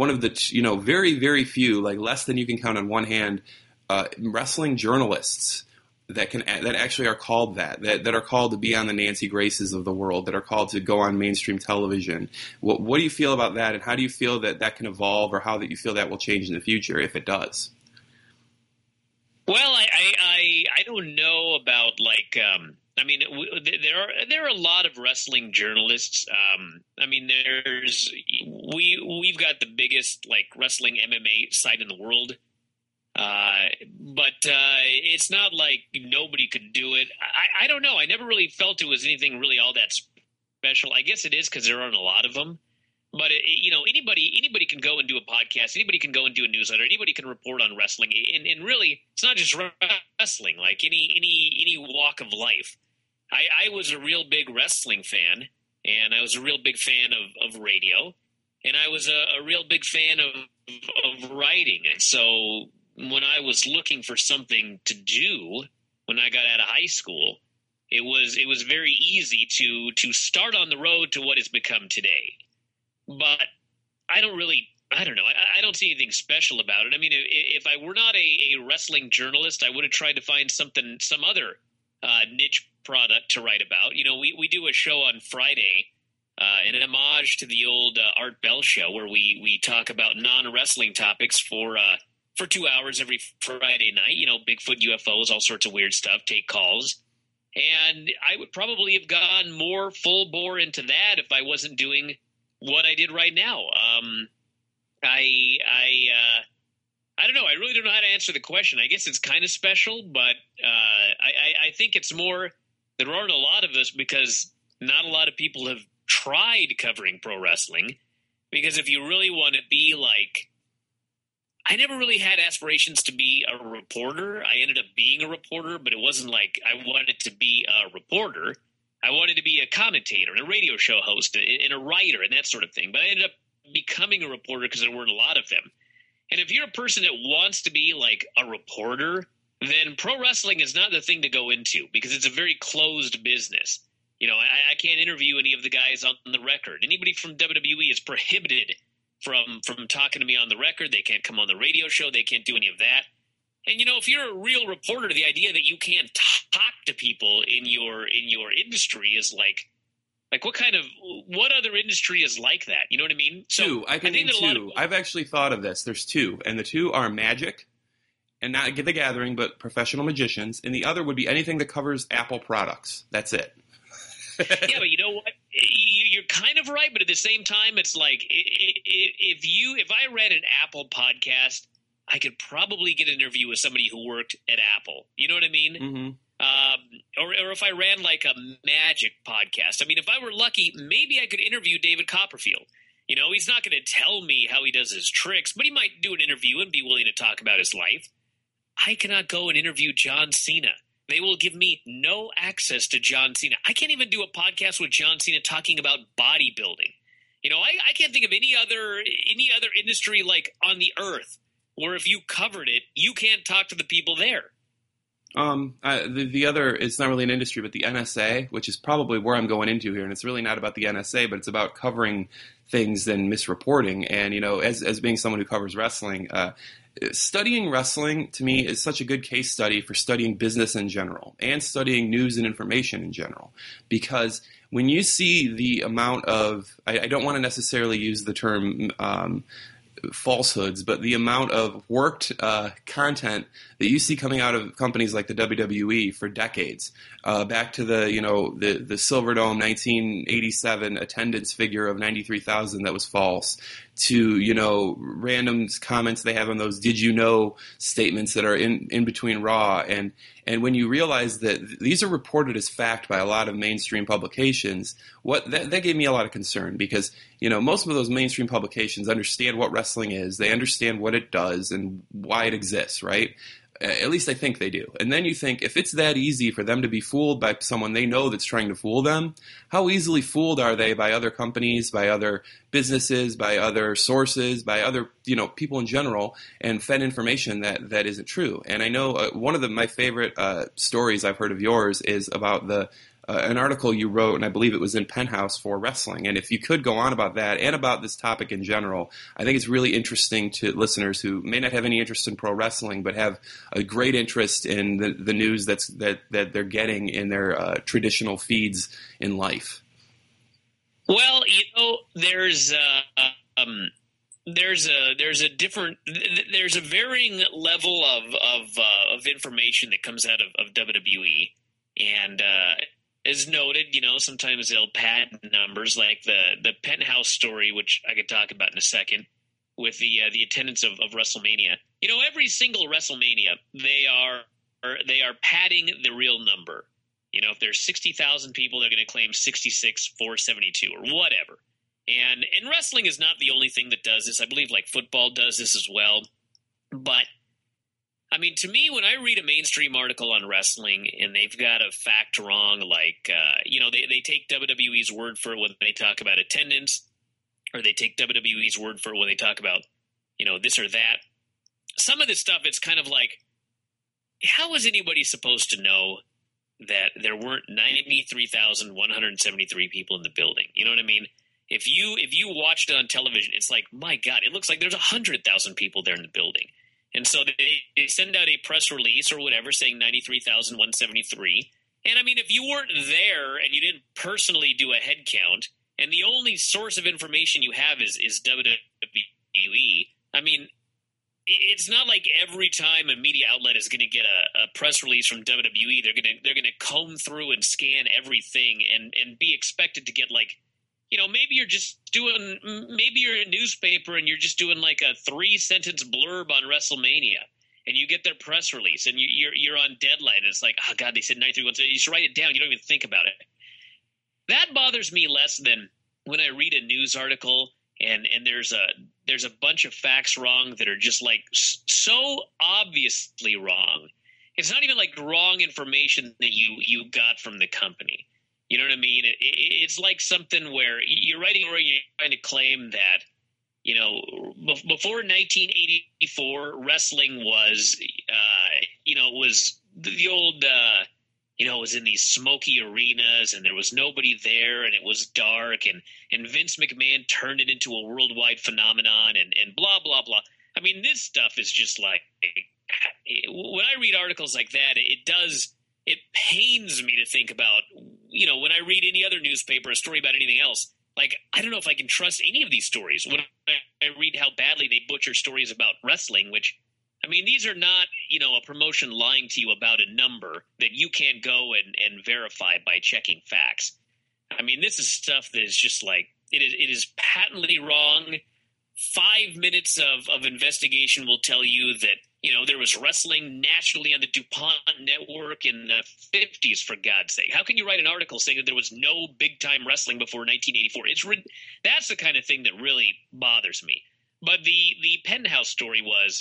very, very few, like less than you can count on one hand, wrestling journalists that actually are called that are called to be on the Nancy Graces of the world, that are called to go on mainstream television? What do you feel about that, and how do you feel that can evolve, or how that you feel that will change in the future if it does? Well, I don't know about there are a lot of wrestling journalists. We've got the biggest wrestling MMA site in the world. But it's not like nobody could do it. I don't know. I never really felt it was anything really all that special. I guess it is because there aren't a lot of them. But anybody can go and do a podcast. Anybody can go and do a newsletter. Anybody can report on wrestling. And really, it's not just wrestling. Like any walk of life. I was a real big wrestling fan, and I was a real big fan of radio, and I was a real big fan of writing. And so when I was looking for something to do when I got out of high school, it was very easy to start on the road to what has become today. But I don't really I don't know. I don't see anything special about it. I mean, if I were not a wrestling journalist, I would have tried to find some other niche product to write about. You know, we do a show on Friday, an homage to the old Art Bell show, where we talk about non-wrestling topics for 2 hours every Friday night. You know, Bigfoot, UFOs, all sorts of weird stuff, take calls. And I would probably have gone more full bore into that if I wasn't doing what I did right now. I don't know. I really don't know how to answer the question. I guess it's kind of special, but I think it's more there aren't a lot of us because not a lot of people have tried covering pro wrestling. Because if you really want to be like, I never really had aspirations to be a reporter. I ended up being a reporter, but it wasn't like I wanted to be a reporter. I wanted to be a commentator and a radio show host and a writer and that sort of thing. But I ended up becoming a reporter because there weren't a lot of them. And if you're a person that wants to be like a reporter, then pro wrestling is not the thing to go into because it's a very closed business. You know, I can't interview any of the guys on the record. Anybody from WWE is prohibited from talking to me on the record. They can't come on the radio show. They can't do any of that. And, you know, if you're a real reporter, the idea that you can't talk to people in your industry is like what other industry is like that? You know what I mean? So I can name two. I've actually thought of this. There's two, and the two are magic, and not The Gathering, but professional magicians. And the other would be anything that covers Apple products. That's it. Yeah, but you know what? You're kind of right, but at the same time, it's like if I read an Apple podcast, I could probably get an interview with somebody who worked at Apple. You know what I mean? Mm-hmm. Or if I ran like a magic podcast. I mean, if I were lucky, maybe I could interview David Copperfield. You know, he's not going to tell me how he does his tricks, but he might do an interview and be willing to talk about his life. I cannot go and interview John Cena. They will give me no access to John Cena. I can't even do a podcast with John Cena talking about bodybuilding. You know, I can't think of any other industry like on the earth where if you covered it, you can't talk to the people there. The other, it's not really an industry, but the NSA, which is probably where I'm going into here, and it's really not about the NSA, but it's about covering things and misreporting. And, you know, as being someone who covers wrestling, studying wrestling to me is such a good case study for studying business in general and studying news and information in general. Because when you see the amount of, I don't want to necessarily use the term falsehoods, but the amount of worked content that you see coming out of companies like the WWE for decades, back to the Silverdome 1987 attendance figure of 93,000 that was false, to, you know, random comments they have on those "did you know" statements that are in between Raw, and when you realize that these are reported as fact by a lot of mainstream publications, that gave me a lot of concern, because, you know, most of those mainstream publications understand what wrestling is, they understand what it does and why it exists, right? At least I think they do. And then you think, if it's that easy for them to be fooled by someone they know that's trying to fool them, how easily fooled are they by other companies, by other businesses, by other sources, by other, you know, people in general, and fed information that isn't true? And I know one of my favorite stories I've heard of yours is about an article you wrote, and I believe it was in Penthouse for wrestling. And if you could go on about that and about this topic in general, I think it's really interesting to listeners who may not have any interest in pro wrestling, but have a great interest in the news that they're getting in their traditional feeds in life. Well, you know, there's a varying level of information that comes out of WWE, and as noted, you know, sometimes they'll pad numbers, like the Penthouse story, which I could talk about in a second, with the attendance of WrestleMania. You know, every single WrestleMania, they are padding the real number. You know, if there's 60,000 people, they're going to claim 66,472 or whatever. And wrestling is not the only thing that does this. I believe like football does this as well. But I mean, to me, when I read a mainstream article on wrestling and they've got a fact wrong, like, you know, they take WWE's word for it when they talk about attendance, or they take WWE's word for it when they talk about, you know, this or that. Some of this stuff, it's kind of like, how is anybody supposed to know that there weren't 93,173 people in the building? You know what I mean? If you watched it on television, it's like, my God, it looks like there's 100,000 people there in the building. And so they send out a press release or whatever saying 93,173. And I mean, if you weren't there and you didn't personally do a head count, and the only source of information you have is WWE, I mean, it's not like every time a media outlet is going to get a press release from WWE, they're going to comb through and scan everything and be expected to get like, maybe you're a newspaper and you're just doing like a 3-sentence blurb on WrestleMania, and you get their press release and you're on deadline. And it's like, oh God, they said 93. You just write it down. You don't even think about it. That bothers me less than when I read a news article and there's a bunch of facts wrong that are just like so obviously wrong. It's not even like wrong information that you got from the company. You know what I mean? It's like something where you're writing or you're trying to claim that, before 1984, wrestling was, was the old, it was in these smoky arenas and there was nobody there and it was dark and Vince McMahon turned it into a worldwide phenomenon and blah, blah, blah. I mean, this stuff is just like, when I read articles like that, it pains me to think about, when I read any other newspaper, a story about anything else, like, I don't know if I can trust any of these stories. When I read how badly they butcher stories about wrestling, which, I mean, these are not, a promotion lying to you about a number that you can't go and verify by checking facts. I mean, this is stuff that is just like, it is patently wrong. 5 minutes of investigation will tell you that, there was wrestling nationally on the DuPont network in the 50s, for God's sake. How can you write an article saying that there was no big-time wrestling before 1984? That's the kind of thing that really bothers me. But the Penthouse story was,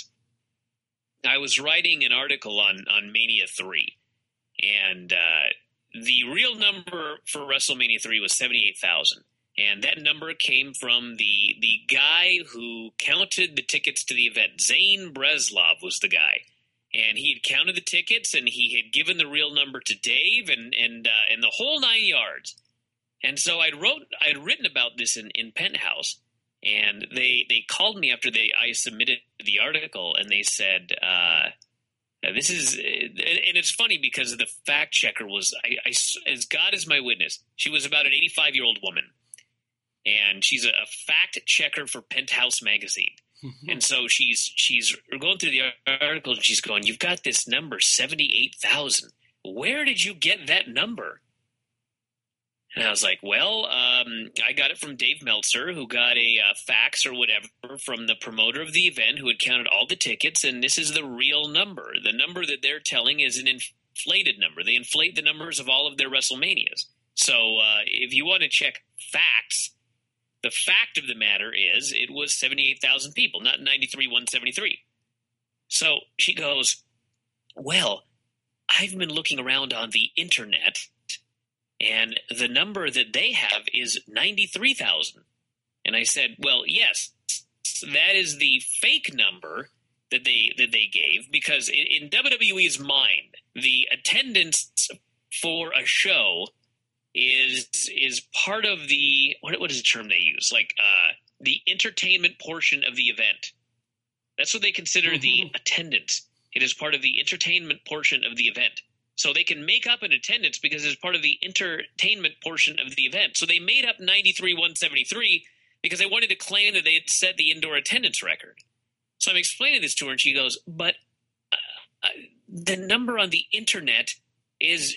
I was writing an article on Mania 3, and the real number for WrestleMania 3 was 78,000. And that number came from the guy who counted the tickets to the event. Zane Breslov was the guy. And he had counted the tickets, and he had given the real number to Dave and the whole 9 yards. And so I'd written about this in Penthouse, and they called me after I submitted the article, and they said, this is – and it's funny because the fact checker was – as God is my witness, she was about an 85-year-old woman. And she's a fact checker for Penthouse magazine. And so she's going through the article and she's going, you've got this number, 78,000. Where did you get that number? And I was like, well, I got it from Dave Meltzer, who got a fax or whatever from the promoter of the event who had counted all the tickets. And this is the real number. The number that they're telling is an inflated number. They inflate the numbers of all of their WrestleManias. So if you want to check facts, the fact of the matter is it was 78,000 people, not 93,173. So she goes, well, I've been looking around on the internet, and the number that they have is 93,000. And I said, well, yes, that is the fake number that they gave, because in WWE's mind, the attendance for a show is part of the what is the term they use? Like the entertainment portion of the event. That's what they consider the attendance. It is part of the entertainment portion of the event. So they can make up an attendance because it's part of the entertainment portion of the event. So they made up 93,173 because they wanted to claim that they had set the indoor attendance record. So I'm explaining this to her, and she goes, but the number on the internet is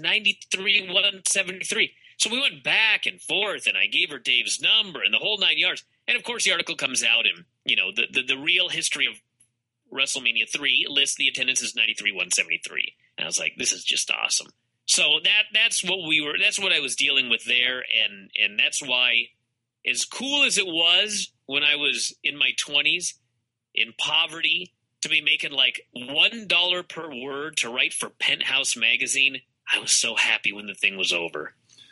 93,173. So we went back and forth, and I gave her Dave's number and the whole 9 yards. And of course, the article comes out, and the real history of WrestleMania 3 lists the attendance as 93,173. And I was like, this is just awesome. So that's what I was dealing with there, and that's why, as cool as it was when I was in my 20s in poverty, to be making like $1 per word to write for Penthouse magazine, I was so happy when the thing was over.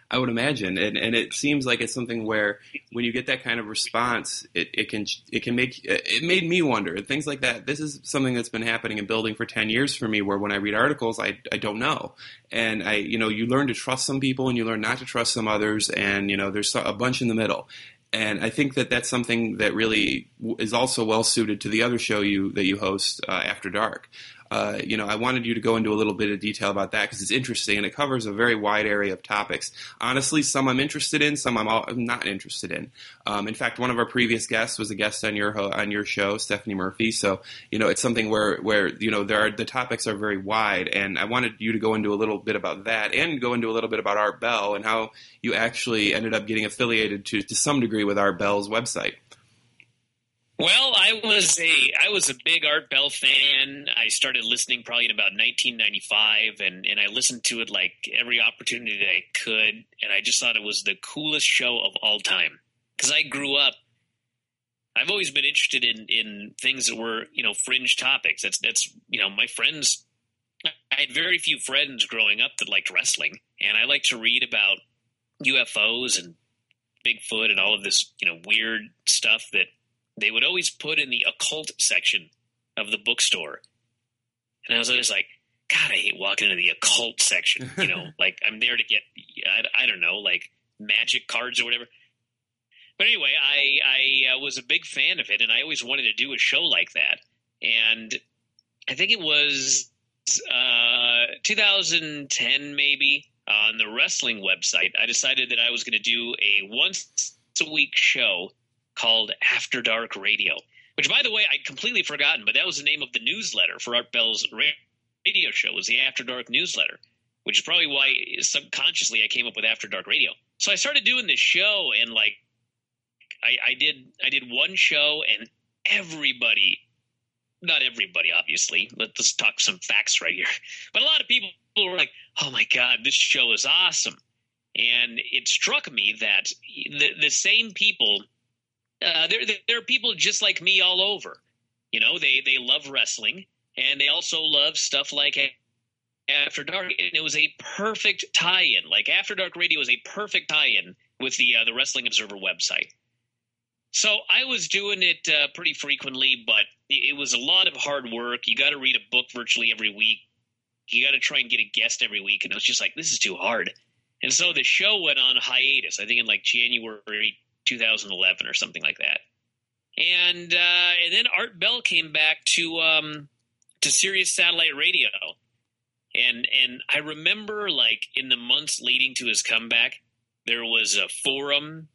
I would imagine, and it seems like it's something where when you get that kind of response, it can make it made me wonder things like that. This is something that's been happening and building for 10 years for me, where when I read articles, I don't know, and you learn to trust some people and you learn not to trust some others, and there's a bunch in the middle. And I think that that's something that really is also well suited to the other show that you host, After Dark. I wanted you to go into a little bit of detail about that because it's interesting and it covers a very wide area of topics. Honestly, some I'm interested in, some I'm not interested in. In fact, one of our previous guests was a guest on your show, Stephanie Murphy. So, it's something where the topics are very wide, and I wanted you to go into a little bit about that and go into a little bit about Art Bell and how you actually ended up getting affiliated to some degree with Art Bell's website. Well, I was a big Art Bell fan. I started listening probably in about 1995, and I listened to it like every opportunity that I could, and I just thought it was the coolest show of all time. Because I grew up, I've always been interested in things that were, fringe topics. That's my friends, I had very few friends growing up that liked wrestling, and I like to read about UFOs and Bigfoot and all of this, weird stuff that they would always put in the occult section of the bookstore. And I was always like, God, I hate walking into the occult section. Like I'm there to get, I don't know, like magic cards or whatever. But anyway, I was a big fan of it, and I always wanted to do a show like that. And I think it was 2010 maybe on the wrestling website. I decided that I was going to do a once-a-week show called After Dark Radio, which, by the way, I'd completely forgotten, but that was the name of the newsletter for Art Bell's radio show, was the After Dark newsletter, which is probably why subconsciously I came up with After Dark Radio. So I started doing this show, and like I did one show, and everybody, not everybody, obviously, let's talk some facts right here, but a lot of people were like, oh my God, this show is awesome. And it struck me that the same people, there are people just like me all over. They love wrestling, and they also love stuff like After Dark. And it was a perfect tie-in. Like After Dark Radio was a perfect tie-in with the Wrestling Observer website. So I was doing it pretty frequently, but it was a lot of hard work. You got to read a book virtually every week. You got to try and get a guest every week. And I was just like, this is too hard. And so the show went on hiatus, I think in like January 2011 or something like that. And then Art Bell came back to Sirius Satellite Radio. And I remember, like, in the months leading to his comeback, there was a forum.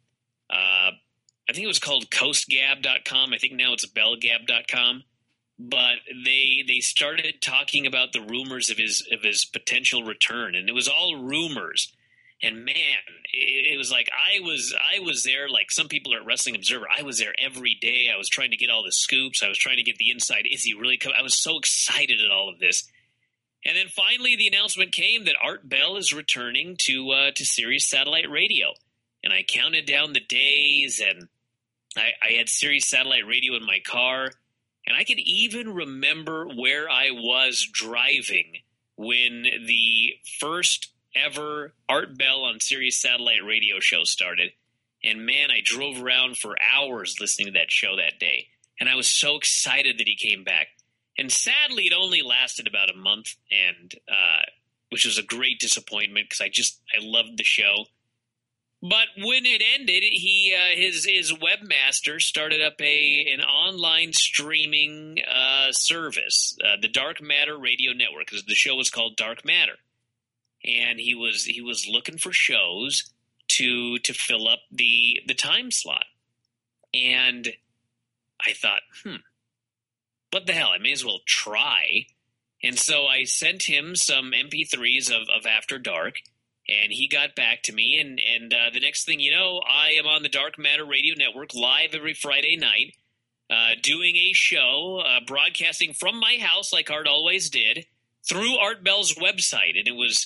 I think it was called CoastGab.com. I think now it's BellGab.com. But they started talking about the rumors of his potential return, and it was all rumors. And man, it was like I was there, like some people are at Wrestling Observer. I was there every day. I was trying to get all the scoops. I was trying to get the inside. Is he really coming? I was so excited at all of this. And then finally the announcement came that Art Bell is returning to Sirius Satellite Radio. And I counted down the days, and I had Sirius Satellite Radio in my car. And I can even remember where I was driving when the first ever Art Bell on Sirius Satellite Radio show started. And man, I drove around for hours listening to that show that day. And I was so excited that he came back. And sadly, it only lasted about a month, and which was a great disappointment because I loved the show. But when it ended, his webmaster started up an online streaming service, the Dark Matter Radio Network, because the show was called Dark Matter. And he was looking for shows to fill up the time slot. And I thought, what the hell? I may as well try. And so I sent him some MP3s of After Dark, and he got back to me. And the next thing you know, I am on the Dark Matter Radio Network live every Friday night, doing a show, broadcasting from my house like Art always did, through Art Bell's website. And it was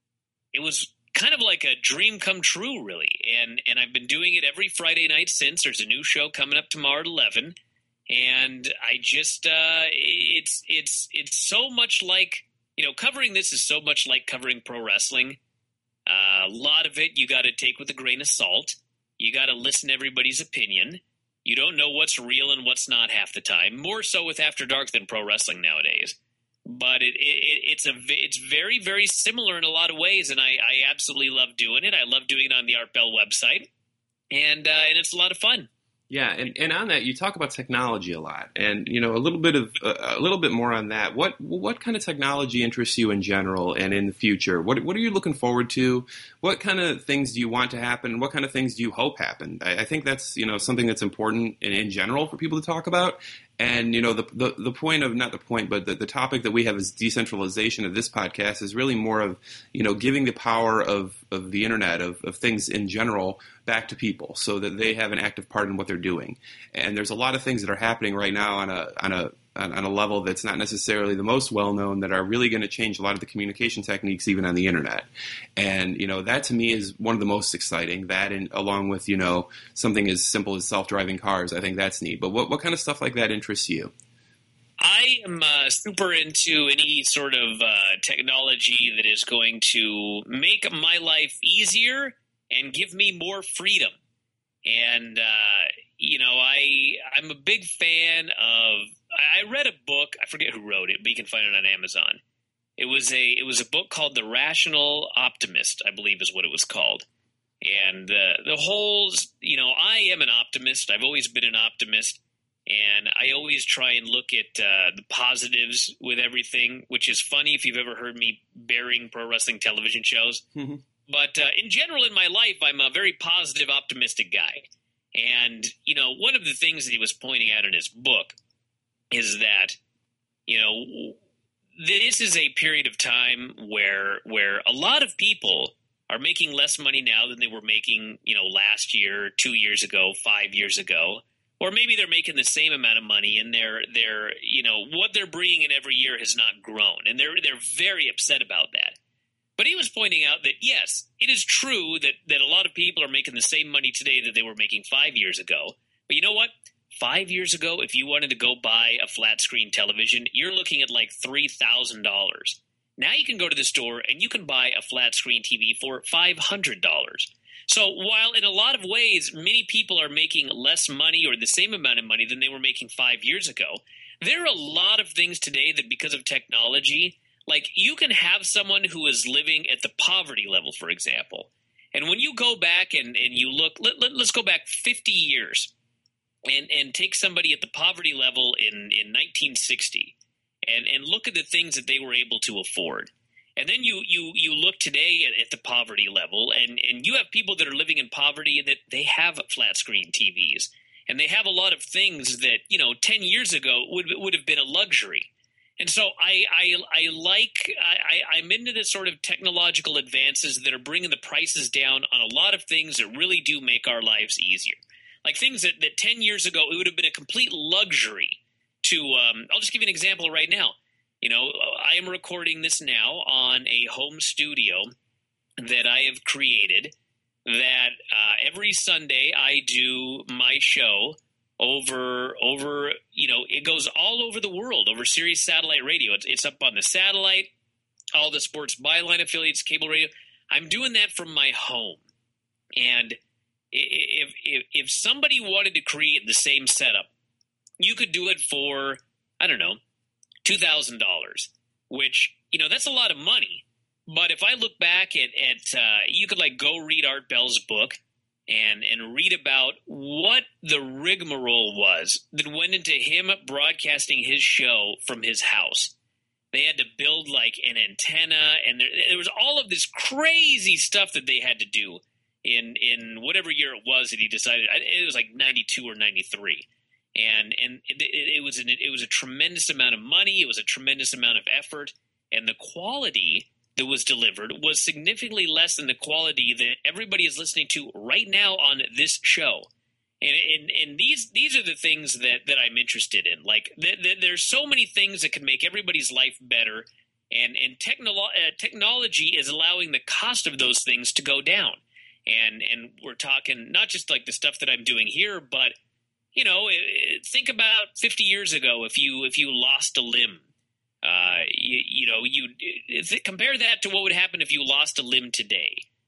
kind of like a dream come true, really. And I've been doing it every Friday night since. There's a new show coming up tomorrow at 11. And I just, it's so much like, covering this is so much like covering pro wrestling. A lot of it you got to take with a grain of salt. You got to listen to everybody's opinion. You don't know what's real and what's not half the time. More so with After Dark than pro wrestling nowadays. But it's very, very similar in a lot of ways, and I absolutely love doing it. I love doing it on the Art Bell website, and it's a lot of fun. Yeah, and on that, you talk about technology a lot, and a little bit more on that. What kind of technology interests you in general and in the future? What are you looking forward to? What kind of things do you want to happen? What kind of things do you hope happen? I think that's something that's important in general for people to talk about. And the point of, not the point, but the topic that we have is decentralization of this podcast is really more of giving the power of the internet, of things in general, back to people so that they have an active part in what they're doing. And there's a lot of things that are happening right now on a level that's not necessarily the most well known that are really going to change a lot of the communication techniques even on the internet. And that to me is one of the most exciting. That, and along with something as simple as self-driving cars, I think that's neat. But what kind of stuff like that interests you? I am super into any sort of technology that is going to make my life easier and give me more freedom. And I'm a big fan of. I read a book. I forget who wrote it, but you can find it on Amazon. It was a book called The Rational Optimist, I believe is what it was called. And the whole, I am an optimist. I've always been an optimist. And I always try and look at the positives with everything, which is funny if you've ever heard me burying pro wrestling television shows. Mm-hmm. But in general, in my life, I'm a very positive, optimistic guy. And, one of the things that he was pointing out in his book is that, this is a period of time where a lot of people are making less money now than they were making, last year, 2 years ago, 5 years ago. Or maybe they're making the same amount of money and they're what they're bringing in every year has not grown. And they're very upset about that. But he was pointing out that, yes, it is true that a lot of people are making the same money today that they were making 5 years ago. But you know what? 5 years ago, if you wanted to go buy a flat screen television, you're looking at like $3,000. Now you can go to the store and you can buy a flat screen TV for $500. So while in a lot of ways many people are making less money or the same amount of money than they were making 5 years ago, there are a lot of things today that because of technology, like you can have someone who is living at the poverty level, for example. And when you go back and you look, let's go back 50 years and take somebody at the poverty level in 1960 and look at the things that they were able to afford. And then you look today at the poverty level, and you have people that are living in poverty that they have flat screen TVs, and they have a lot of things that 10 years ago would have been a luxury. And so I'm into the sort of technological advances that are bringing the prices down on a lot of things that really do make our lives easier. Like things that 10 years ago it would have been a complete luxury to. I'll just give you an example right now. I am recording this now on a home studio that I have created that every Sunday I do my show over it goes all over the world over Sirius Satellite Radio. It's up on the satellite, all the Sports Byline affiliates, cable radio. I'm doing that from my home. And if somebody wanted to create the same setup, you could do it for, I don't know, $2,000, which, that's a lot of money. But if I look back at you could go read Art Bell's book and read about what the rigmarole was that went into him broadcasting his show from his house. They had to build an antenna, and there was all of this crazy stuff that they had to do in whatever year it was that he decided. It was 92 or 93. And it was a tremendous amount of money. It was a tremendous amount of effort, and the quality that was delivered was significantly less than the quality that everybody is listening to right now on this show. And these are the things that I'm interested in. There's so many things that can make everybody's life better, and technology is allowing the cost of those things to go down. And we're talking not just the stuff that I'm doing here, but think about 50 years ago if you lost a limb. Compare that to what would happen if you lost a limb today.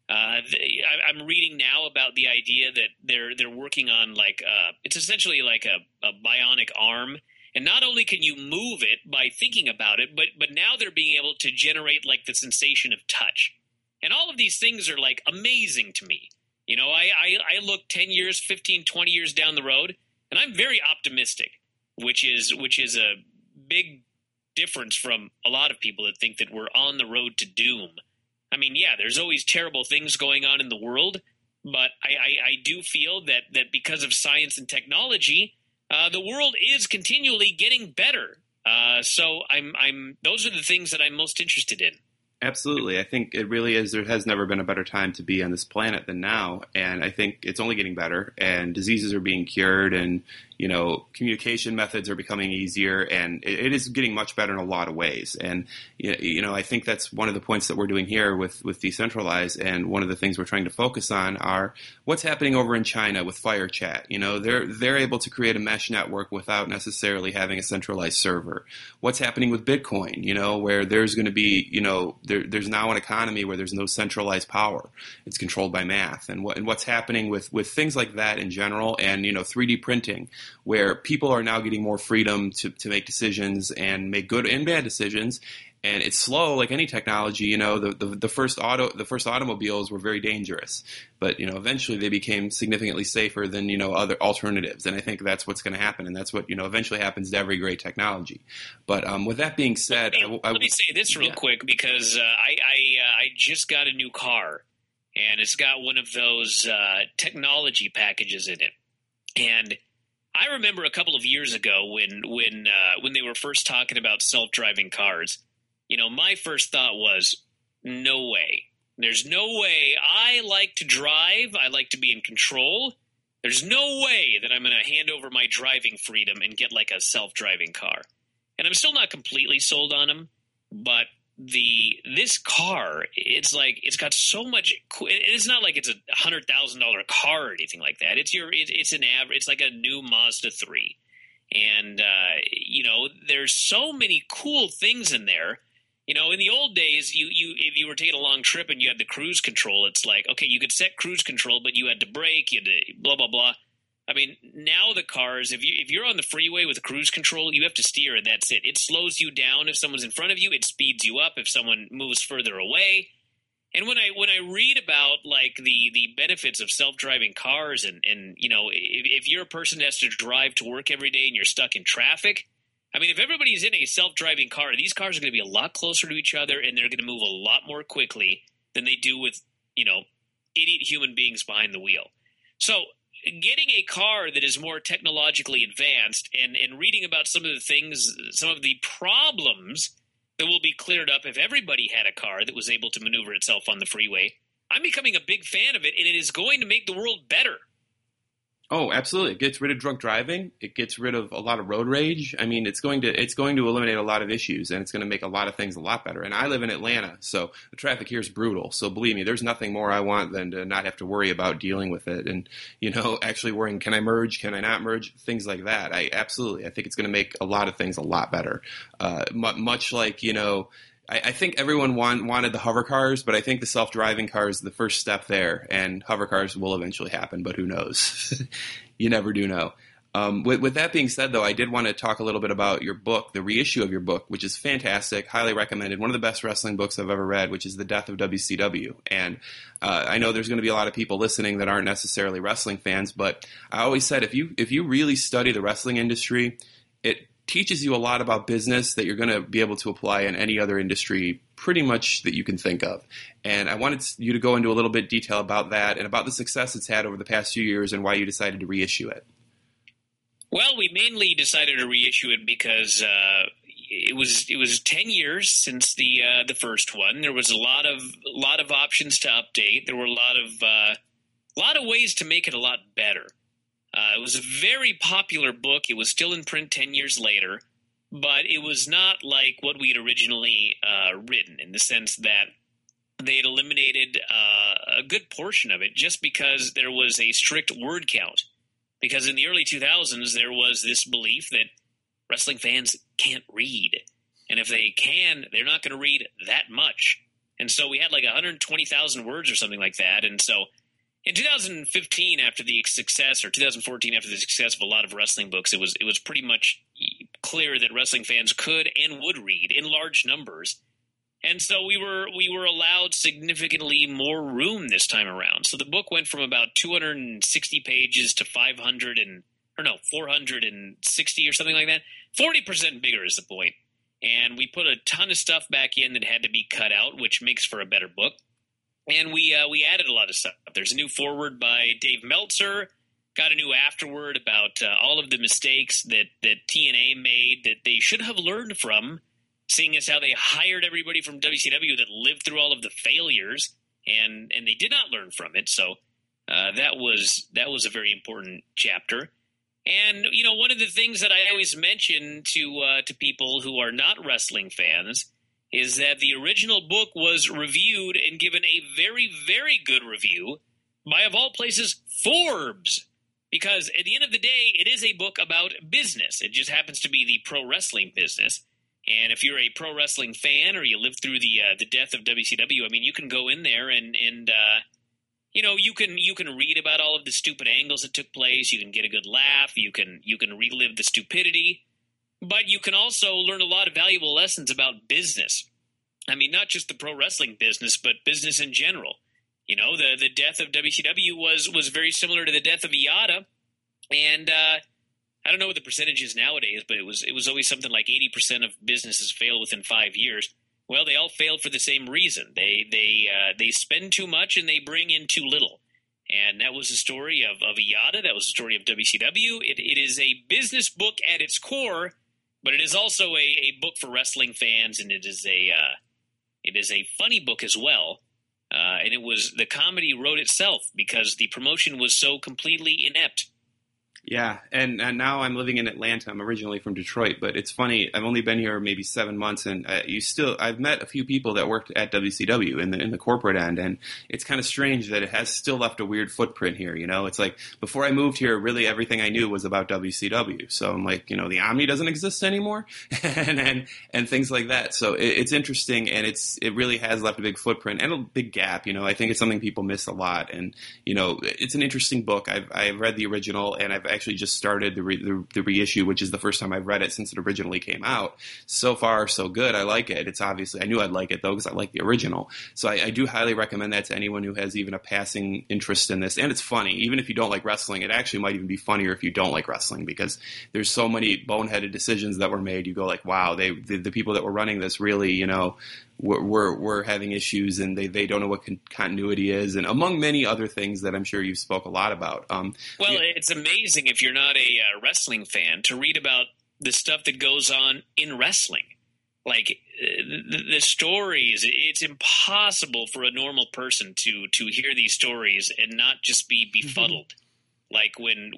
I'm reading now about the idea that they're working on like it's essentially like a bionic arm, and not only can you move it by thinking about it, but now they're being able to generate like the sensation of touch, and all of these things are like amazing to me. You know, I look 10 years, 15, 20 years down the road, and I'm very optimistic, which is a big difference from a lot of people that think that we're on the road to doom. I mean, yeah, there's always terrible things going on in the world, but I do feel that because of science and technology, the world is continually getting better. So those are the things that I'm most interested in. Absolutely. I think it really is. There has never been a better time to be on this planet than now. And I think it's only getting better, and diseases are being cured, and, you know, communication methods are becoming easier, and it is getting much better in a lot of ways. And, you know, I think that's one of the points that we're doing here with Decentralize. And one of the things we're trying to focus on are what's happening over in China with FireChat. You know, they're able to create a mesh network without necessarily having a centralized server. What's happening with Bitcoin, you know, where there's going to be, you know, there's now an economy where there's no centralized power. It's controlled by math. And what's happening with things like that in general, and, you know, 3D printing, where people are now getting more freedom to make decisions and make good and bad decisions. And it's slow, like any technology. You know, the first automobiles were very dangerous, but, you know, eventually they became significantly safer than, you know, other alternatives. And I think that's what's going to happen, and that's what, you know, eventually happens to every great technology. But with that being said, let me say this real quick, because I just got a new car, and it's got one of those technology packages in it, and I remember a couple of years ago when they were first talking about self-driving cars. You know, my first thought was, no way. There's no way. I like to drive. I like to be in control. There's no way that I'm going to hand over my driving freedom and get like a self-driving car. And I'm still not completely sold on them, but this car, it's like, it's got so much. It's not like it's a $100,000 car or anything like that. It's like a new Mazda 3, and you know, there's so many cool things in there. You know, in the old days, if you were taking a long trip and you had the cruise control, it's like, okay, you could set cruise control, but you had to brake, you had to blah blah blah. I mean, now the cars, if you're on the freeway with cruise control, you have to steer, and that's it. It slows you down if someone's in front of you. It speeds you up if someone moves further away. And when I read about like the benefits of self-driving cars, and you know, if you're a person that has to drive to work every day and you're stuck in traffic, I mean, if everybody's in a self-driving car, these cars are going to be a lot closer to each other, and they're going to move a lot more quickly than they do with, you know, idiot human beings behind the wheel. So getting a car that is more technologically advanced, and reading about some of the things, some of the problems that will be cleared up if everybody had a car that was able to maneuver itself on the freeway, I'm becoming a big fan of it, and it is going to make the world better. Oh, absolutely. It gets rid of drunk driving. It gets rid of a lot of road rage. I mean, it's going to eliminate a lot of issues, and it's going to make a lot of things a lot better. And I live in Atlanta, so the traffic here is brutal. So believe me, there's nothing more I want than to not have to worry about dealing with it, and, you know, actually worrying, can I merge? Can I not merge? Things like that. I think it's going to make a lot of things a lot better. Much like, you know, I think everyone wanted the hover cars, but I think the self-driving car is the first step there, and hover cars will eventually happen, but who knows? You never do know. With that being said, though, I did want to talk a little bit about your book, the reissue of your book, which is fantastic, highly recommended, one of the best wrestling books I've ever read, which is The Death of WCW. And I know there's going to be a lot of people listening that aren't necessarily wrestling fans, but I always said if you really study the wrestling industry, it teaches you a lot about business that you're going to be able to apply in any other industry pretty much that you can think of. And I wanted you to go into a little bit detail about that and about the success it's had over the past few years and why you decided to reissue it. Well, we mainly decided to reissue it because it was 10 years since the first one. There was a lot of options to update. There were a lot of ways to make it a lot better. It was a very popular book. It was still in print 10 years later, but it was not like what we had originally written, in the sense that they had eliminated a good portion of it just because there was a strict word count. Because in the early 2000s, there was this belief that wrestling fans can't read. And if they can, they're not going to read that much. And so we had like 120,000 words or something like that. And so in 2015, after the success, or 2014, after the success of a lot of wrestling books, it was pretty much clear that wrestling fans could and would read in large numbers. And so we were allowed significantly more room this time around. So the book went from about 260 pages to 460 or something like that. 40% bigger is the point. And we put a ton of stuff back in that had to be cut out, which makes for a better book. And we added a lot of stuff. There's a new foreword by Dave Meltzer. Got a new afterword about all of the mistakes that TNA made that they should have learned from, seeing as how they hired everybody from WCW that lived through all of the failures, and they did not learn from it. So that was a very important chapter. And one of the things that I always mention to people who are not wrestling fans is that the original book was reviewed and given a very, very good review by, of all places, Forbes. Because at the end of the day, it is a book about business. It just happens to be the pro wrestling business. And if you're a pro wrestling fan, or you lived through the death of WCW, I mean, you can go in there and you can read about all of the stupid angles that took place. You can get a good laugh. You can relive the stupidity. But you can also learn a lot of valuable lessons about business. I mean, not just the pro wrestling business, but business in general. The death of WCW was very similar to the death of IATA. And I don't know what the percentage is nowadays, but it was always something like 80% of businesses fail within 5 years. Well, they all failed for the same reason. They spend too much and they bring in too little. And that was the story of IATA. That was the story of WCW. It is a business book at its core, but it is also a book for wrestling fans, and it is a funny book as well. And the comedy wrote itself because the promotion was so completely inept. Yeah, and now I'm living in Atlanta. I'm originally from Detroit, but it's funny. I've only been here maybe 7 months, and I've met a few people that worked at WCW in the corporate end, and it's kind of strange that it has still left a weird footprint here. It's like before I moved here, really everything I knew was about WCW. So I'm like, the Omni doesn't exist anymore, and things like that. So it's interesting, and it really has left a big footprint and a big gap. I think it's something people miss a lot, and it's an interesting book. I've read the original, and I've actually just started the reissue, which is the first time I've read it since it originally came out. So far, so good. I like it. It's obviously, I knew I'd like it though, because I like the original. So I do highly recommend that to anyone who has even a passing interest in this. And it's funny. Even if you don't like wrestling, it actually might even be funnier if you don't like wrestling, because there's so many boneheaded decisions that were made. You go like, wow, the people that were running this really, we're having issues, and they don't know what continuity is, and among many other things that I'm sure you spoke a lot about. It's amazing if you're not a wrestling fan to read about the stuff that goes on in wrestling. Like the stories, it's impossible for a normal person to hear these stories and not just be befuddled. Like when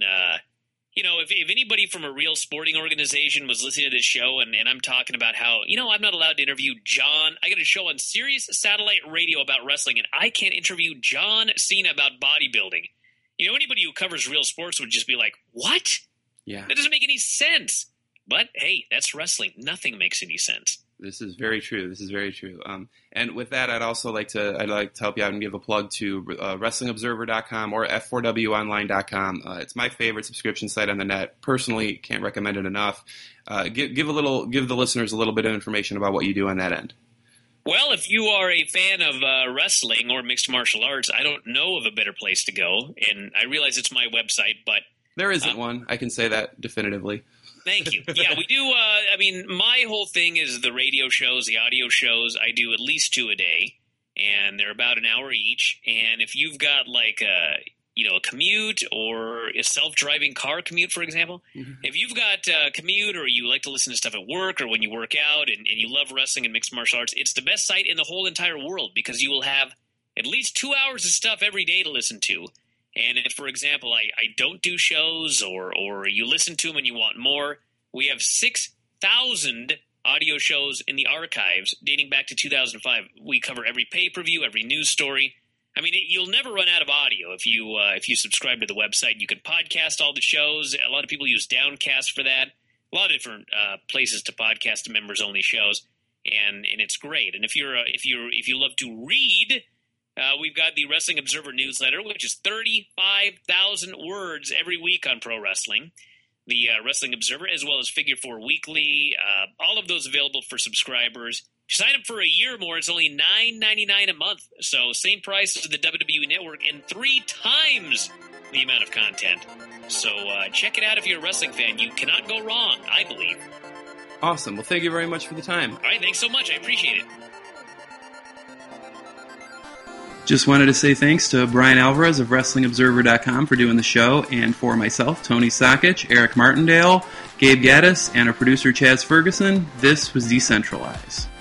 if anybody from a real sporting organization was listening to this show, and I'm talking about how, I'm not allowed to interview John. I got a show on Sirius Satellite Radio about wrestling, and I can't interview John Cena about bodybuilding. Anybody who covers real sports would just be like, what? Yeah. That doesn't make any sense. But, hey, that's wrestling. Nothing makes any sense. This is very true. And with that, I'd like to help you out and give a plug to WrestlingObserver.com or F4WOnline.com. It's my favorite subscription site on the net. Personally, can't recommend it enough. Give the listeners a little bit of information about what you do on that end. Well, if you are a fan of wrestling or mixed martial arts, I don't know of a better place to go. And I realize it's my website, but there isn't one. I can say that definitively. Thank you. Yeah, we do. My whole thing is the radio shows, the audio shows. I do at least 2 a day, and they're about an hour each. And if you've got like a commute or a self-driving car commute, for example, if you've got a commute, or you like to listen to stuff at work or when you work out, and you love wrestling and mixed martial arts, it's the best site in the whole entire world, because you will have at least 2 hours of stuff every day to listen to. And if, for example, I don't do shows, or you listen to them and you want more, we have 6,000 audio shows in the archives dating back to 2005. We cover every pay-per-view, every news story. I mean, you'll never run out of audio if you subscribe to the website. You can podcast all the shows. A lot of people use Downcast for that. A lot of different places to podcast to members-only shows. and it's great. And if you love to read, we've got the Wrestling Observer newsletter, which is 35,000 words every week on pro wrestling. The Wrestling Observer, as well as Figure 4 Weekly, all of those available for subscribers. If you sign up for a year or more, it's only $9.99 a month. So same price as the WWE Network and 3 times the amount of content. So check it out if you're a wrestling fan. You cannot go wrong, I believe. Awesome. Well, thank you very much for the time. All right, thanks so much. I appreciate it. Just wanted to say thanks to Brian Alvarez of WrestlingObserver.com for doing the show, and for myself, Tony Sakic, Eric Martindale, Gabe Gaddis, and our producer Chaz Ferguson. This was Decentralize.